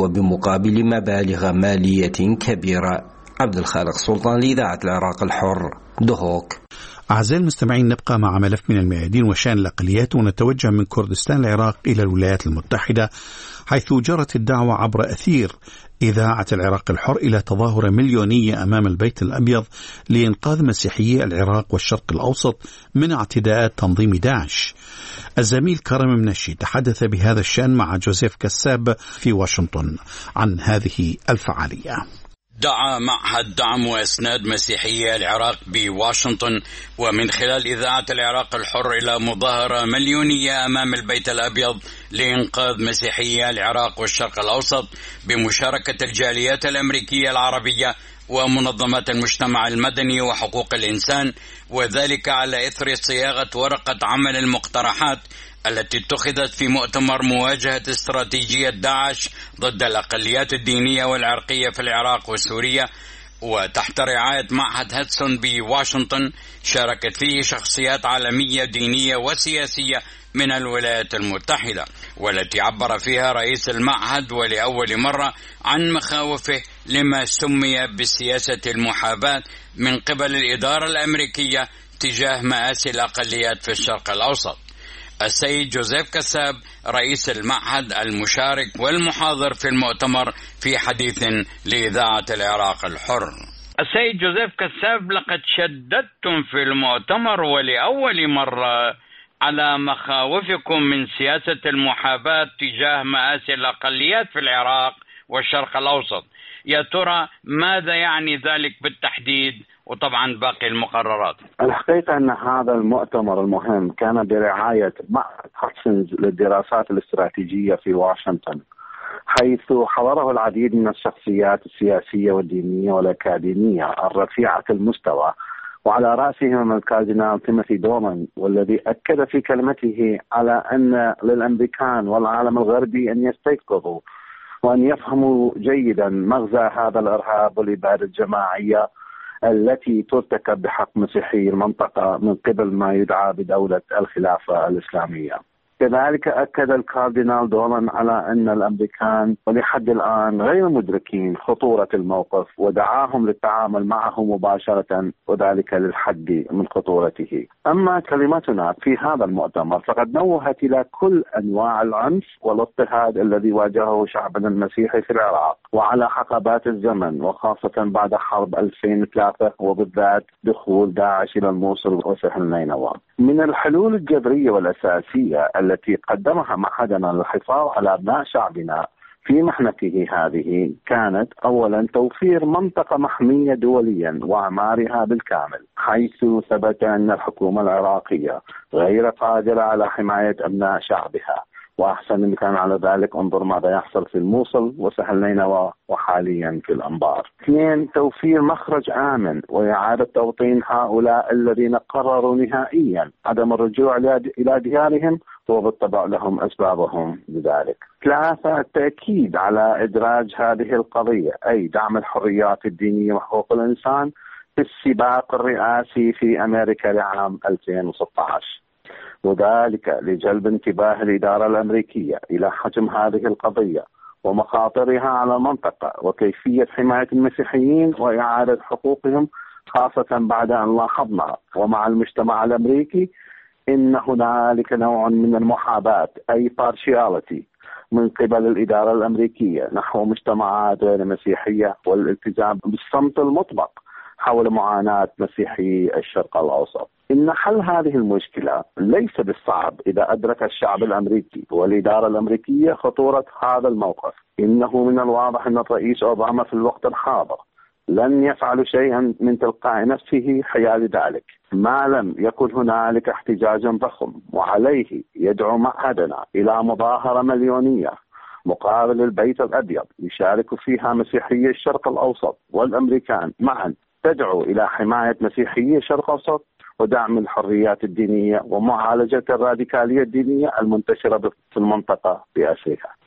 مقابل مبالغ مالية كبيرة. عبد الخالق سلطان لإذاعة العراق الحر، دهوك. أعزائي المستمعين، نبقى مع ملف من الميادين وشأن الأقليات، ونتوجه من كردستان العراق إلى الولايات المتحدة، حيث جرت الدعوة عبر أثير إذاعة العراق الحر إلى تظاهرة مليونية أمام البيت الأبيض لإنقاذ مسيحيي العراق والشرق الأوسط من اعتداءات تنظيم داعش. الزميل كرم منشي تحدث بهذا الشأن مع جوزيف كساب في واشنطن عن هذه الفعالية. دعا معهد دعم وإسناد مسيحيي العراق بواشنطن ومن خلال إذاعة العراق الحر إلى مظاهرة مليونية أمام البيت الأبيض لإنقاذ مسيحيي العراق والشرق الأوسط بمشاركة الجاليات الأمريكية العربية ومنظمات المجتمع المدني وحقوق الإنسان، وذلك على إثر صياغة ورقة عمل المقترحات التي اتخذت في مؤتمر مواجهة استراتيجية داعش ضد الأقليات الدينية والعرقية في العراق وسوريا، وتحت رعاية معهد هاتسون بواشنطن. شاركت فيه شخصيات عالمية دينية وسياسية من الولايات المتحدة، والتي عبر فيها رئيس المعهد ولأول مرة عن مخاوفه لما سمي بسياسة المحاباة من قبل الإدارة الأمريكية تجاه مآسي الأقليات في الشرق الأوسط. السيد جوزيف كساب رئيس المعهد المشارك والمحاضر في المؤتمر في حديث لإذاعة العراق الحر. السيد جوزيف كساب، لقد شددتم في المؤتمر ولأول مرة على مخاوفكم من سياسة المحاباة تجاه مآسي الأقليات في العراق والشرق الأوسط. يا ترى ماذا يعني ذلك بالتحديد، وطبعا باقي المقررات؟ الحقيقة أن هذا المؤتمر المهم كان برعاية معهد هاتسون للدراسات الاستراتيجية في واشنطن، حيث حضره العديد من الشخصيات السياسية والدينية والأكاديمية الرفيعة المستوى، وعلى رأسهم الكاردينال تيموثي دومان، والذي أكد في كلمته على أن للأمريكان والعالم الغربي أن يستيقظوا وأن يفهموا جيدا مغزى هذا الإرهاب والإبادة الجماعية التي ترتكب بحق مسيحي المنطقة من قبل ما يدعى بدولة الخلافة الإسلامية. كذلك أكد الكاردينال دومان على أن الأمريكان ولحد الآن غير مدركين خطورة الموقف، ودعاهم للتعامل معه مباشرة، وذلك للحد من خطورته. أما كلمتنا في هذا المؤتمر فقد نوهت إلى كل أنواع العنف والاضطهاد الذي واجهه شعبنا المسيحي في العراق، وعلى حقبات الزمن، وخاصة بعد حرب ألفين وثلاثة، وبالذات دخول داعش إلى الموصل وسهل نينوى. من الحلول الجذرية والأساسية التي قدمها معهدنا للحفاظ على أبناء شعبنا في محنته هذه كانت أولا توفير منطقة محمية دوليا وإعمارها بالكامل، حيث ثبت أن الحكومة العراقية غير قادرة على حماية أبناء شعبها، وأحسن المكان على ذلك انظر ماذا يحصل في الموصل وسهل نينوى وحاليا في الأنبار. اثنين، توفير مخرج آمن وإعادة توطين هؤلاء الذين قرروا نهائيا عدم الرجوع إلى ديارهم، وبالطبع لهم أسبابهم لذلك. ثلاثة، التأكيد على إدراج هذه القضية أي دعم الحريات الدينية وحقوق الإنسان في السباق الرئاسي في أمريكا لعام ألفين وستة عشر، وذلك لجلب انتباه الإدارة الأمريكية إلى حجم هذه القضية ومخاطرها على المنطقة وكيفية حماية المسيحيين وإعادة حقوقهم، خاصة بعد أن لاحظنا ومع المجتمع الأمريكي إن هنالك نوع من المحاباة أي partiality من قبل الإدارة الأمريكية نحو مجتمعات غير مسيحية، والالتزام بالصمت المطبق حول معاناة مسيحي الشرق الأوسط. إن حل هذه المشكلة ليس بالصعب إذا أدرك الشعب الأمريكي والإدارة الأمريكية خطورة هذا الموقف. إنه من الواضح أن الرئيس أوباما في الوقت الحاضر لن يفعل شيئا من تلقاء نفسه حيال ذلك ما لم يكن هنالك احتجاج ضخم، وعليه يدعو معهدنا إلى مظاهرة مليونية مقابل البيت الأبيض يشارك فيها مسيحي الشرق الأوسط والأمريكان معا، تدعو إلى حماية مسيحي الشرق الأوسط ودعم الحريات الدينية ومعالجة الراديكالية الدينية المنتشرة في المنطقة بأسرها.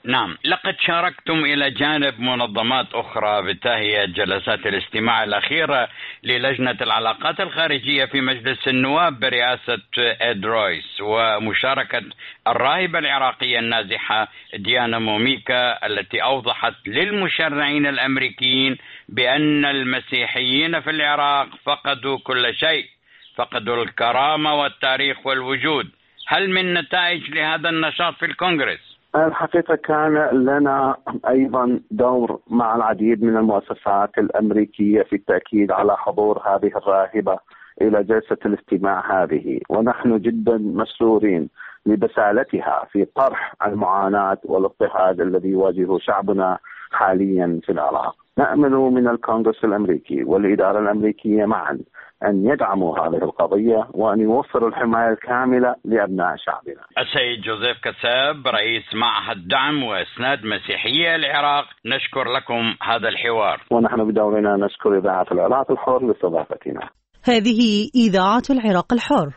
نعم، لقد شاركتم إلى جانب منظمات أخرى بتهيئة جلسات الاستماع الأخيرة للجنة العلاقات الخارجية في مجلس النواب برئاسة إد رويس، ومشاركة الراهبة العراقية النازحة ديانا موميكا التي أوضحت للمشرعين الأمريكيين بأن المسيحيين في العراق فقدوا كل شيء، فقدوا الكرامة والتاريخ والوجود. هل من نتائج لهذا النشاط في الكونغرس؟ الحقيقة كان لنا أيضا دور مع العديد من المؤسسات الأمريكية في التأكيد على حضور هذه الراهبة إلى جلسة الاستماع هذه، ونحن جدا مسرورين لبسالتها في طرح المعاناة والاضطهاد الذي يواجهه شعبنا حاليا في العراق. نأمل من الكونغرس الأمريكي والإدارة الأمريكية معا أن يدعموا هذه القضية وأن يوفروا الحماية الكاملة لأبناء شعبنا. السيد جوزيف كساب، رئيس معهد دعم وإسناد مسيحية العراق، نشكر لكم هذا الحوار. ونحن بدورنا نشكر إذاعة العراق الحر لاستضافتنا. هذه إذاعة العراق الحر.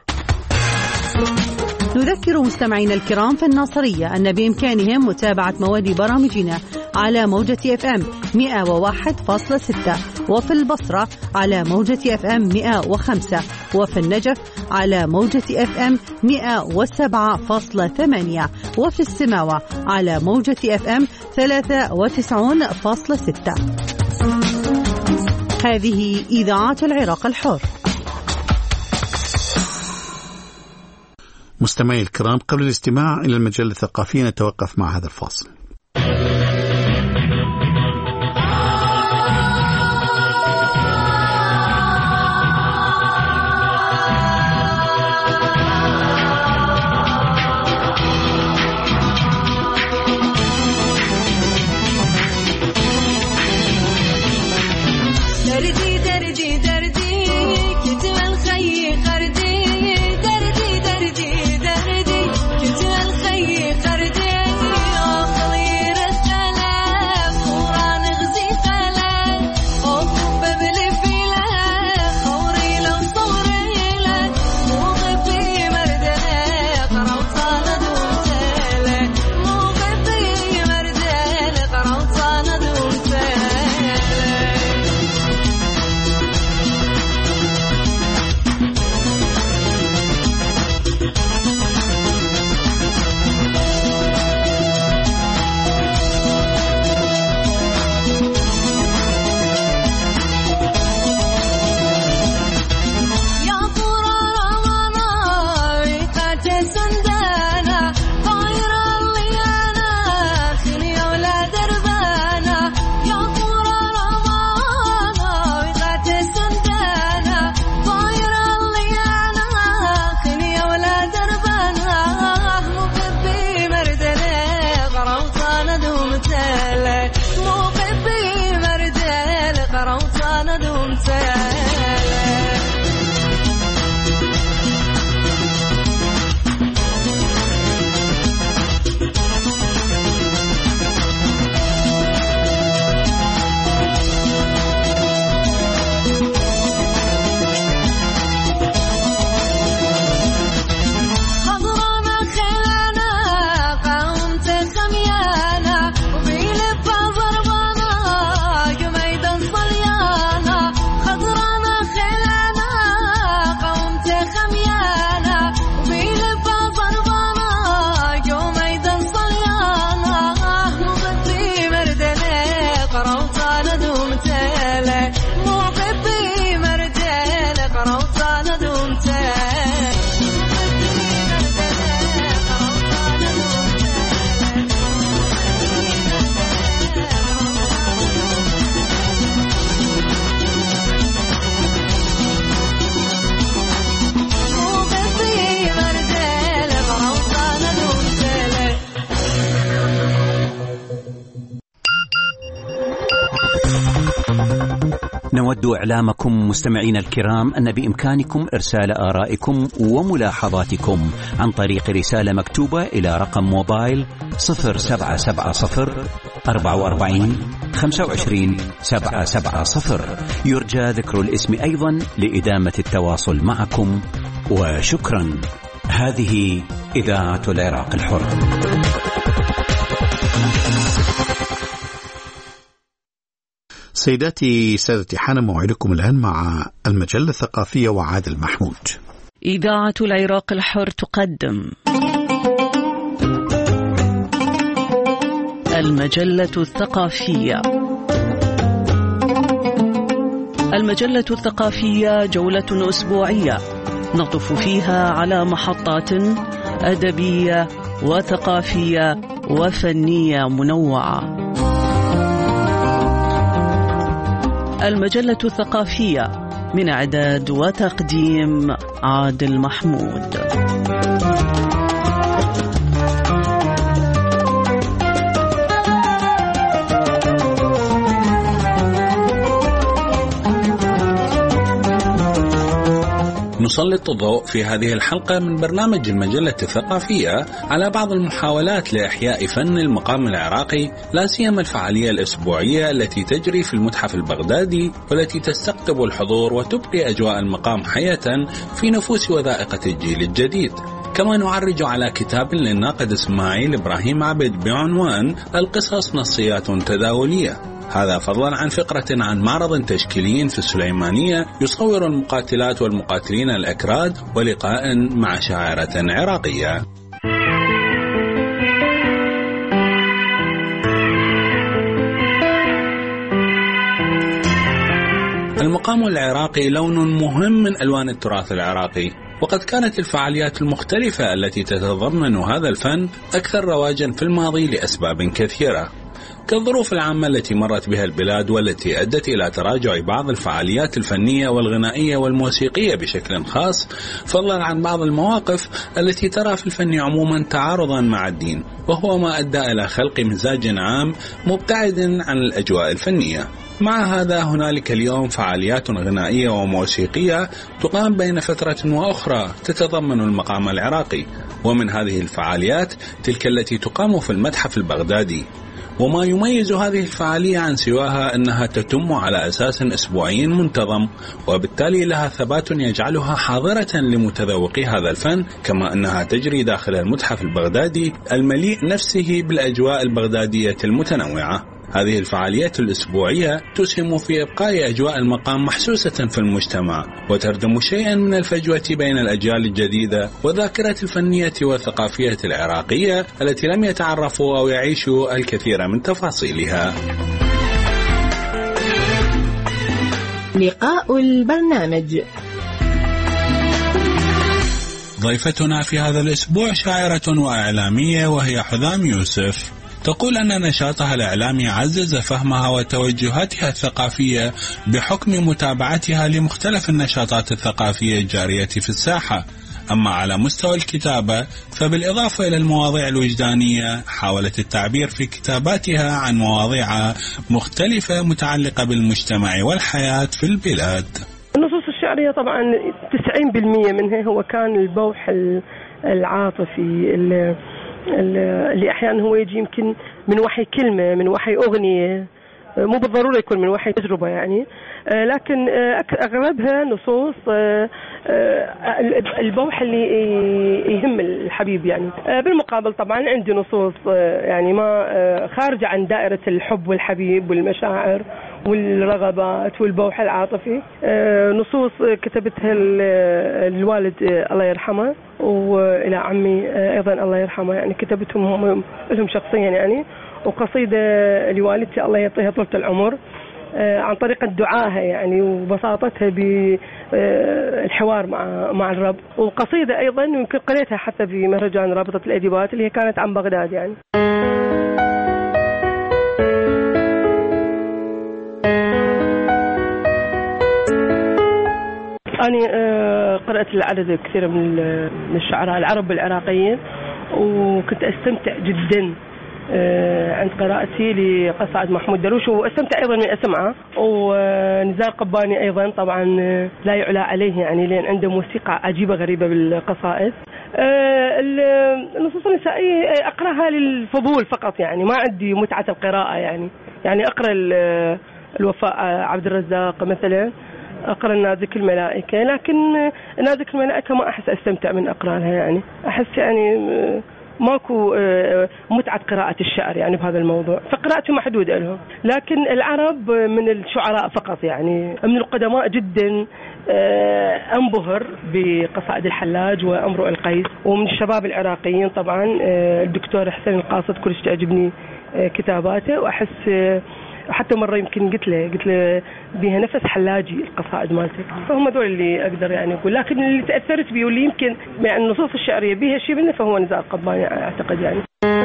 نذكر مستمعينا الكرام في الناصرية أن بإمكانهم متابعة مواد برامجنا على موجة اف ام مئة وواحد فاصلة ستة، وفي البصرة على موجة اف ام مئة وخمسة، وفي النجف على موجة اف ام مئة وسبعة فاصلة ثمانية، وفي السماوة على موجة اف ام ثلاثة وتسعين فاصلة ستة. هذه إذاعة العراق الحر. مستمعي الكرام، قبل الاستماع إلى المجلة الثقافية نتوقف مع هذا الفاصل. نود إعلامكم مستمعينا الكرام أن بإمكانكم إرسال آرائكم وملاحظاتكم عن طريق رسالة مكتوبة إلى رقم موبايل صفر سبعة سبعة صفر أربعة وأربعين خمسة وعشرين سبعة سبعة صفر. يرجى ذكر الاسم أيضا لإدامة التواصل معكم، وشكرا. هذه إذاعة العراق الحر. سيداتي سادتي، حان موعدكم الآن مع المجلة الثقافية وعادل محمود. إذاعة العراق الحر تقدم المجلة الثقافية. المجلة الثقافية جولة أسبوعية نطف فيها على محطات أدبية وثقافية وفنية منوعة. المجلة الثقافية من إعداد وتقديم عادل محمود. نسلط الضوء في هذه الحلقة من برنامج المجلة الثقافية على بعض المحاولات لإحياء فن المقام العراقي، لا سيما الفعالية الأسبوعية التي تجري في المتحف البغدادي والتي تستقطب الحضور وتبقي أجواء المقام حياة في نفوس وثائقة الجيل الجديد. كما نعرج على كتاب للناقد إسماعيل إبراهيم عبد بعنوان القصص نصيات تداولية، هذا فضلا عن فقرة عن معرض تشكيلي في السليمانية يصور المقاتلات والمقاتلين الأكراد، ولقاء مع شاعرة عراقية. المقام العراقي لون مهم من ألوان التراث العراقي، وقد كانت الفعاليات المختلفة التي تتضمن هذا الفن أكثر رواجا في الماضي لأسباب كثيرة، كالظروف العامة التي مرت بها البلاد والتي أدت إلى تراجع بعض الفعاليات الفنية والغنائية والموسيقية بشكل خاص، فضلا عن بعض المواقف التي ترى في الفن عموما تعارضا مع الدين، وهو ما أدى إلى خلق مزاج عام مبتعد عن الأجواء الفنية. مع هذا هنالك اليوم فعاليات غنائية وموسيقية تقام بين فترة وأخرى تتضمن المقام العراقي، ومن هذه الفعاليات تلك التي تقام في المتحف البغدادي. وما يميز هذه الفعالية عن سواها أنها تتم على أساس أسبوعي منتظم، وبالتالي لها ثبات يجعلها حاضرة لمتذوقي هذا الفن، كما أنها تجري داخل المتحف البغدادي المليء نفسه بالأجواء البغدادية المتنوعة. هذه الفعاليات الأسبوعية تسهم في إبقاء أجواء المقام محسوسة في المجتمع، وتردم شيئا من الفجوة بين الأجيال الجديدة وذاكرة الفنية والثقافية العراقية التي لم يتعرفوا أو يعيشوا الكثير من تفاصيلها. لقاء البرنامج. ضيفتنا في هذا الأسبوع شاعرة وإعلامية وهي حذام يوسف. تقول أن نشاطها الإعلامي عزز فهمها وتوجهاتها الثقافية بحكم متابعتها لمختلف النشاطات الثقافية الجارية في الساحة. أما على مستوى الكتابة فبالإضافة إلى المواضيع الوجدانية حاولت التعبير في كتاباتها عن مواضيع مختلفة متعلقة بالمجتمع والحياة في البلاد. النصوص الشعرية طبعا تسعين بالمئة منها هو كان البوح العاطفي اللي أحيانا هو يجي يمكن من وحي كلمة، من وحي أغنية، مو بالضرورة يكون من وحي تجربة يعني، لكن أغلبها نصوص البوح اللي يهم الحبيب يعني. بالمقابل طبعا عندي نصوص يعني ما خارجة عن دائرة الحب والحبيب والمشاعر والرغبات والبوح العاطفي، نصوص كتبتها الوالد الله يرحمه وإلى عمي أيضا الله يرحمه، يعني كتبتهم لهم شخصيا يعني، وقصيدة لوالدتي الله يعطيها طولة العمر عن طريقة دعائها يعني وبساطتها بالحوار مع مع الرب، وقصيدة أيضا يمكن قريتها حتى في مهرجان رابطة الأديبات اللي هي كانت عن بغداد يعني. أنا قرأت العدد كثير من الشعراء العرب العراقيين، وكنت أستمتع جدا عند قراءتي لقصائد محمود درويش، واستمتع أيضا من أسمعه، ونزار قباني أيضا طبعا لا يعلى عليه يعني، لأن عنده موسيقى عجيبة غريبة بالقصائد. النصوص النسائية أقرأها للفضول فقط يعني، ما عندي متعة القراءة يعني، يعني أقرأ الوفاء عبد الرزاق مثلا، أقرأ نازك الملائكة، لكن نازك الملائكة ما أحس أستمتع من أقرأها يعني، أحس يعني ماكو متعة قراءة الشعر يعني بهذا الموضوع، فقراءته محدودة لهم. لكن العرب من الشعراء فقط، يعني من القدماء جدا انبهر بقصائد الحلاج وامرؤ القيس. ومن الشباب العراقيين طبعا الدكتور حسين القاصد كلش تعجبني كتاباته، واحس حتى مرة يمكن قلت له قلت له بها نفس حلاجي القصائد مالته. فهم دول اللي أقدر يعني أقول. لكن اللي تأثرت بيه واللي يمكن يعني النصوص الشعرية بها شيء منه فهو نزار قباني أعتقد يعني.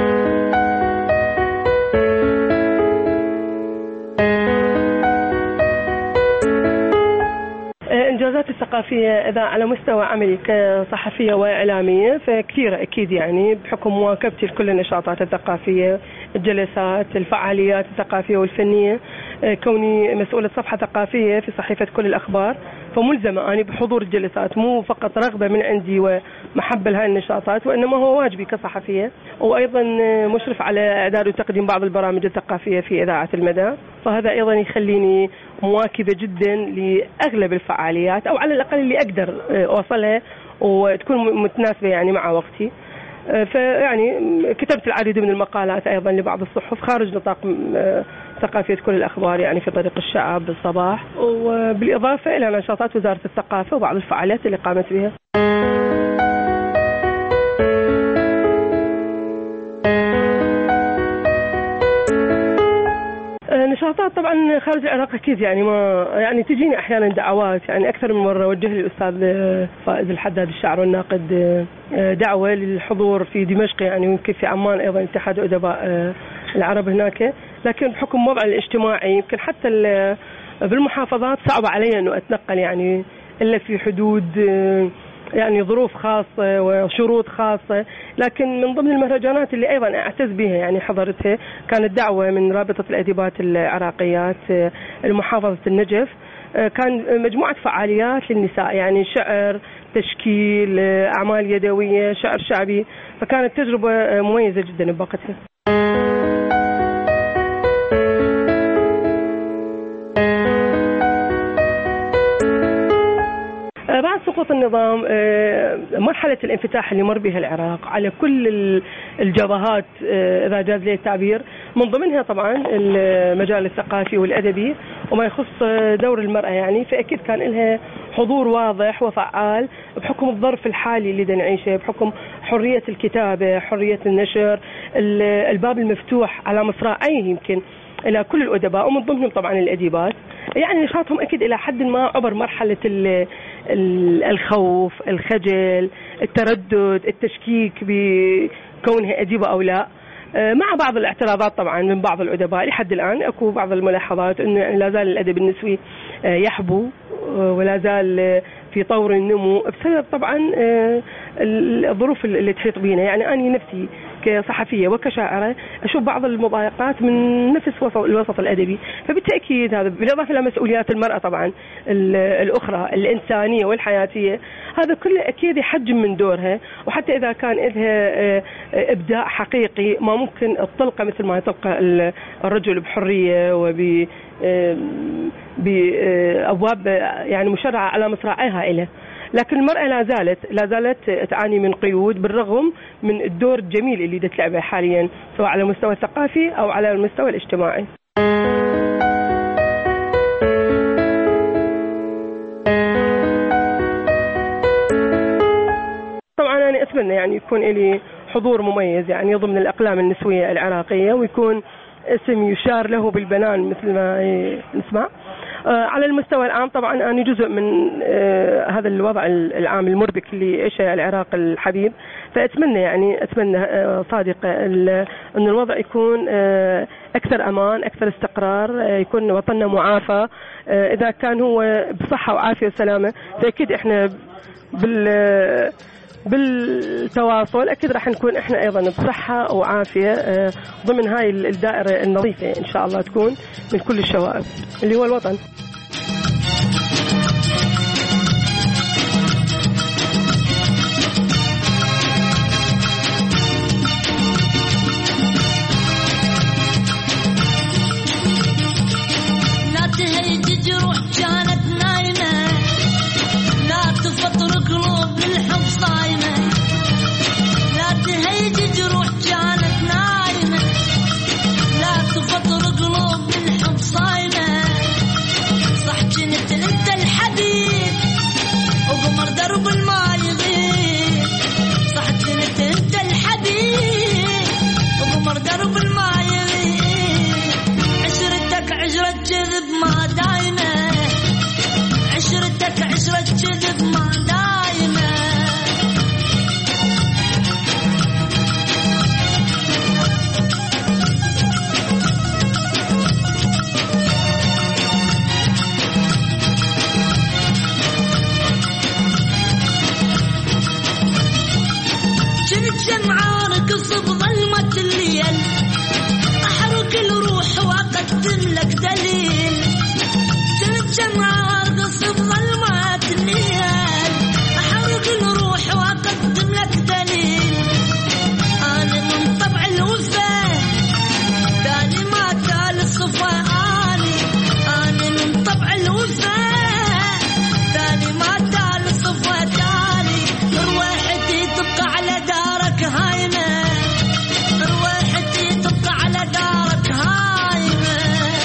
الإنجازات الثقافية إذا على مستوى عملي كصحفية وإعلامية فكثيرة أكيد، يعني بحكم مواكبتي لكل النشاطات الثقافية، الجلسات، الفعاليات الثقافية والفنية، كوني مسؤولة صفحة ثقافية في صحيفة كل الأخبار، فملزمة أنا بحضور الجلسات، مو فقط رغبة من عندي ومحبة لهذه النشاطات، وإنما هو واجبي كصحفية. وأيضا مشرف على إعداد وتقديم بعض البرامج الثقافية في إذاعة المدى، فهذا أيضا يخليني مواكبة جدا لأغلب الفعاليات، أو على الأقل اللي أقدر أوصلها وتكون متناسبة يعني مع وقتي. فيعني كتبت العديد من المقالات أيضا لبعض الصحف خارج نطاق ثقافية كل الأخبار، يعني في طريق الشعب بالصباح، وبالإضافة إلى نشاطات وزارة الثقافة وبعض الفعاليات اللي قامت بها. نشاطات طبعا خارج العراق اكيد، يعني ما يعني تجيني احيانا دعوات، يعني اكثر من مره وجه لي الاستاذ فائز الحداد الشاعر والناقد دعوه للحضور في دمشق، يعني يمكن في عمان ايضا اتحاد ادباء العرب هناك. لكن بحكم الوضع الاجتماعي يمكن حتى بالمحافظات صعب علي انه اتنقل، يعني الا في حدود يعني ظروف خاصة وشروط خاصة. لكن من ضمن المهرجانات اللي أيضا أعتز بها يعني حضرتها كانت دعوة من رابطة الأديبات العراقيات المحافظة النجف، كان مجموعة فعاليات للنساء، يعني شعر، تشكيل، أعمال يدوية، شعر شعبي، فكانت تجربة مميزة جدا بوقتها. بعد سقوط النظام مرحلة الانفتاح اللي مر بها العراق على كل الجبهات إذا جاز لي التعبير، من ضمنها طبعا المجال الثقافي والأدبي وما يخص دور المرأة، يعني فأكيد كان لها حضور واضح وفعال بحكم الظرف الحالي اللي نعيشه، بحكم حرية الكتابة، حرية النشر، الباب المفتوح على مصراعيه يمكن إلى كل الأدباء ومن ضمنهم طبعا الأديبات. يعني نشاطهم أكيد إلى حد ما عبر مرحلة الخوف، الخجل، التردد، التشكيك بكونها أديبة أو لا، مع بعض الاعتراضات طبعا من بعض الأدباء. لحد الآن أكو بعض الملاحظات أنه يعني لا زال الأدب النسوي يحبو ولا زال في طور النمو بسبب طبعا الظروف اللي تحيط بينا. يعني أنا نفسي كصحفية وكشاعرة أشوف بعض المضايقات من نفس الوسط الأدبي، فبالتأكيد هذا بالإضافة إلى مسؤوليات المرأة طبعا الأخرى الإنسانية والحياتية، هذا كله أكيد يحجم من دورها. وحتى إذا كان إلها إبداع حقيقي ما ممكن تطلقه مثل ما يطلق الرجل بحرية وب بأبواب يعني مشرعة على مصراعيها إله. لكن المرأة لا زالت لا زالت تعاني من قيود بالرغم من الدور الجميل اللي تلعبه حاليا سواء على المستوى الثقافي أو على المستوى الاجتماعي. طبعا أنا أتمنى يعني يكون لي حضور مميز يعني ضمن الأقلام النسوية العراقية، ويكون اسم يشار له بالبنان مثل ما نسمع. على المستوى العام طبعا أنا جزء من هذا الوضع العام المربك اللي يعيشه العراق الحبيب، فأتمنى يعني أتمنى صادقة أن الوضع يكون أكثر أمان، أكثر استقرار، يكون وطننا معافى. إذا كان هو بصحة وعافية وسلامة فأكيد إحنا بال بالتواصل أكيد راح نكون إحنا أيضا بصحة وعافية ضمن هاي الدائرة النظيفة إن شاء الله تكون من كل الشوائب اللي هو الوطن. لا تهيج جروح كانت نايمة، لا تفطر قلوب الحب صايمة، لا تهيج جروح أقدم لك دليل كنت شمعة أرقص بظلمات الليل أحرق الروح وأقدم لك دليل أنا من طبع الوفاء تالي ما تالي الصفاء أنا أنا من طبع الوفاء تالي ما تالي الصفاء تالي روحتي تبقى على دارك هايمة روحتي تبقى على دارك هايمة.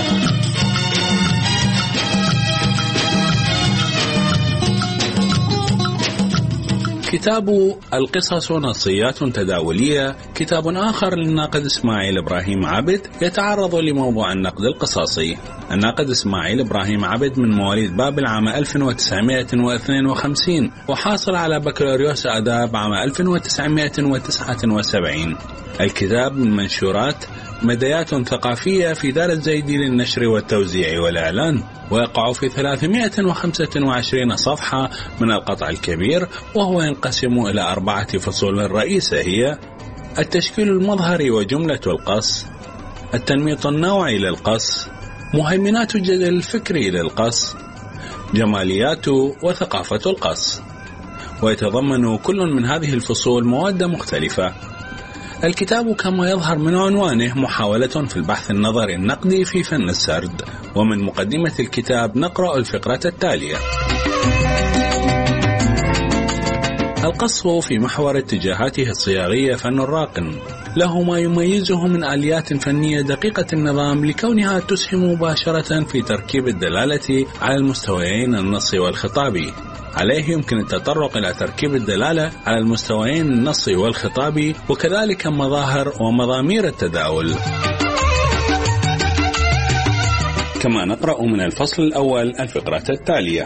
كتاب القصص ونصيات تداولية كتاب آخر للناقد إسماعيل إبراهيم عبد يتعرض لموضوع النقد القصصي. الناقد إسماعيل إبراهيم عبد من مواليد بابل عام ألف وتسعمائة واثنين وخمسين وحاصل على بكالوريوس آداب عام ألف وتسعمائة وتسعة وسبعين. الكتاب من منشورات مديات ثقافية في دار الزيدي للنشر والتوزيع والإعلان، ويقع في ثلاثمائة وخمسة وعشرين صفحة من القطع الكبير، وهو ينقسم إلى أربعة فصول رئيسة هي التشكيل المظهري وجملة القص، التنميط النوعي للقص، مهيمنات الجدل الفكري للقص، جماليات وثقافة القص. ويتضمن كل من هذه الفصول مواد مختلفة. الكتاب كما يظهر من عنوانه محاولة في البحث النظري النقدي في فن السرد. ومن مقدمة الكتاب نقرأ الفقرة التالية. القص في محور اتجاهاته الصياغية فن راق، له ما يميزه من آليات فنية دقيقة النظام لكونها تسهم مباشرة في تركيب الدلالة على المستويين النصي والخطابي. عليه يمكن التطرق إلى تركيب الدلالة على المستويين النصي والخطابي وكذلك مظاهر ومضامير التداول. كما نقرأ من الفصل الأول الفقرة التالية.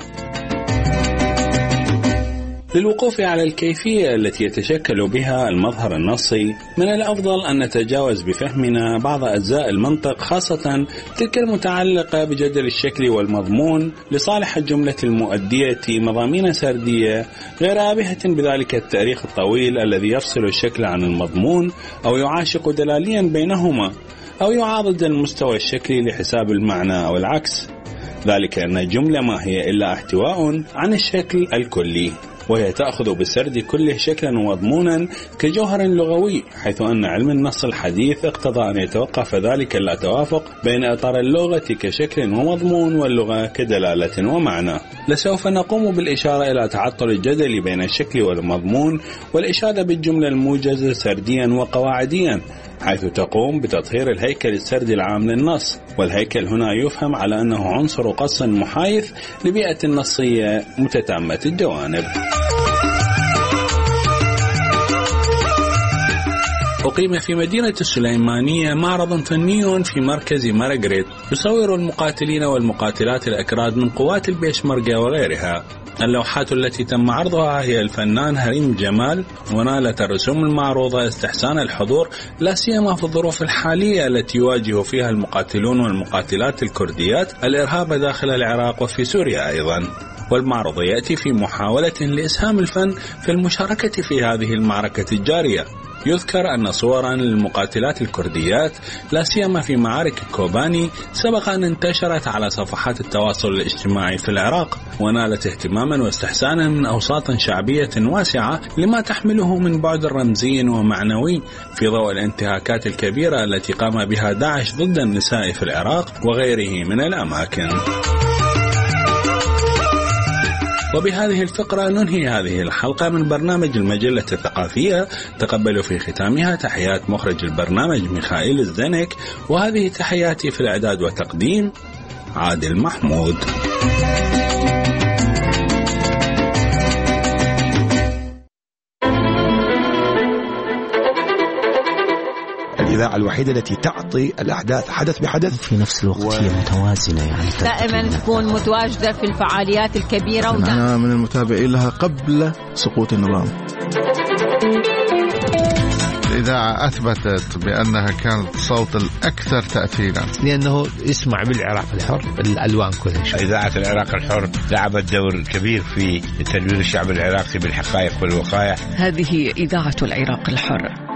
للوقوف على الكيفية التي يتشكل بها المظهر النصي، من الأفضل أن نتجاوز بفهمنا بعض أجزاء المنطق، خاصة تلك المتعلقة بجدل الشكل والمضمون لصالح الجملة المؤدية مضامين سردية غير آبهة بذلك التاريخ الطويل الذي يفصل الشكل عن المضمون أو يعاشق دلاليا بينهما أو يعاضد المستوى الشكلي لحساب المعنى أو العكس. ذلك أن الجملة ما هي إلا احتواء عن الشكل الكلي، وهي تأخذ بسرد كله شكلا ومضمونا كجوهر لغوي، حيث أن علم النص الحديث اقتضى أن يتوقف ذلك التوافق بين إطار اللغة كشكل ومضمون واللغة كدلالة ومعنى. لسوف نقوم بالإشارة إلى تعطل الجدل بين الشكل والمضمون والإشادة بالجملة الموجزة سرديا وقواعديا، حيث تقوم بتطهير الهيكل السردي العام للنص. والهيكل هنا يفهم على أنه عنصر قص محايث لبيئة نصية متتامة الجوانب. أقيم في مدينة السليمانية معرض فني في مركز مارغريت يصور المقاتلين والمقاتلات الأكراد من قوات البيشمركة وغيرها. اللوحات التي تم عرضها هي الفنان هريم جمال، ونالت الرسوم المعروضة استحسان الحضور، لا سيما في الظروف الحالية التي يواجه فيها المقاتلون والمقاتلات الكرديات الإرهاب داخل العراق وفي سوريا أيضا. والمعرض يأتي في محاولة لإسهام الفن في المشاركة في هذه المعركة الجارية. يذكر أن صورا للمقاتلات الكرديات لا سيما في معارك كوباني سبق أن انتشرت على صفحات التواصل الاجتماعي في العراق، ونالت اهتماما واستحسانا من أوساط شعبية واسعة لما تحمله من بعد رمزي ومعنوي في ضوء الانتهاكات الكبيرة التي قام بها داعش ضد النساء في العراق وغيره من الأماكن. وبهذه الفقرة ننهي هذه الحلقة من برنامج المجلة الثقافية. تقبلوا في ختامها تحيات مخرج البرنامج ميخائيل الزنك، وهذه تحياتي في الإعداد وتقديم عادل محمود. الإذاعة الوحيدة التي تعطي الأحداث حدث بحدث في نفس الوقت و... هي متوازنة، يعني دائما تكون متواجدة في الفعاليات الكبيرة. أنا من المتابعين لها قبل سقوط النظام. الإذاعة أثبتت بأنها كانت صوت الأكثر تأثيرا، لأنه يسمع بالعراق الحر الألوان كلها. إذاعة العراق الحر لعبت دور كبير في تدوير الشعب العراقي بالحقائق والوقائع. هذه إذاعة العراق الحر.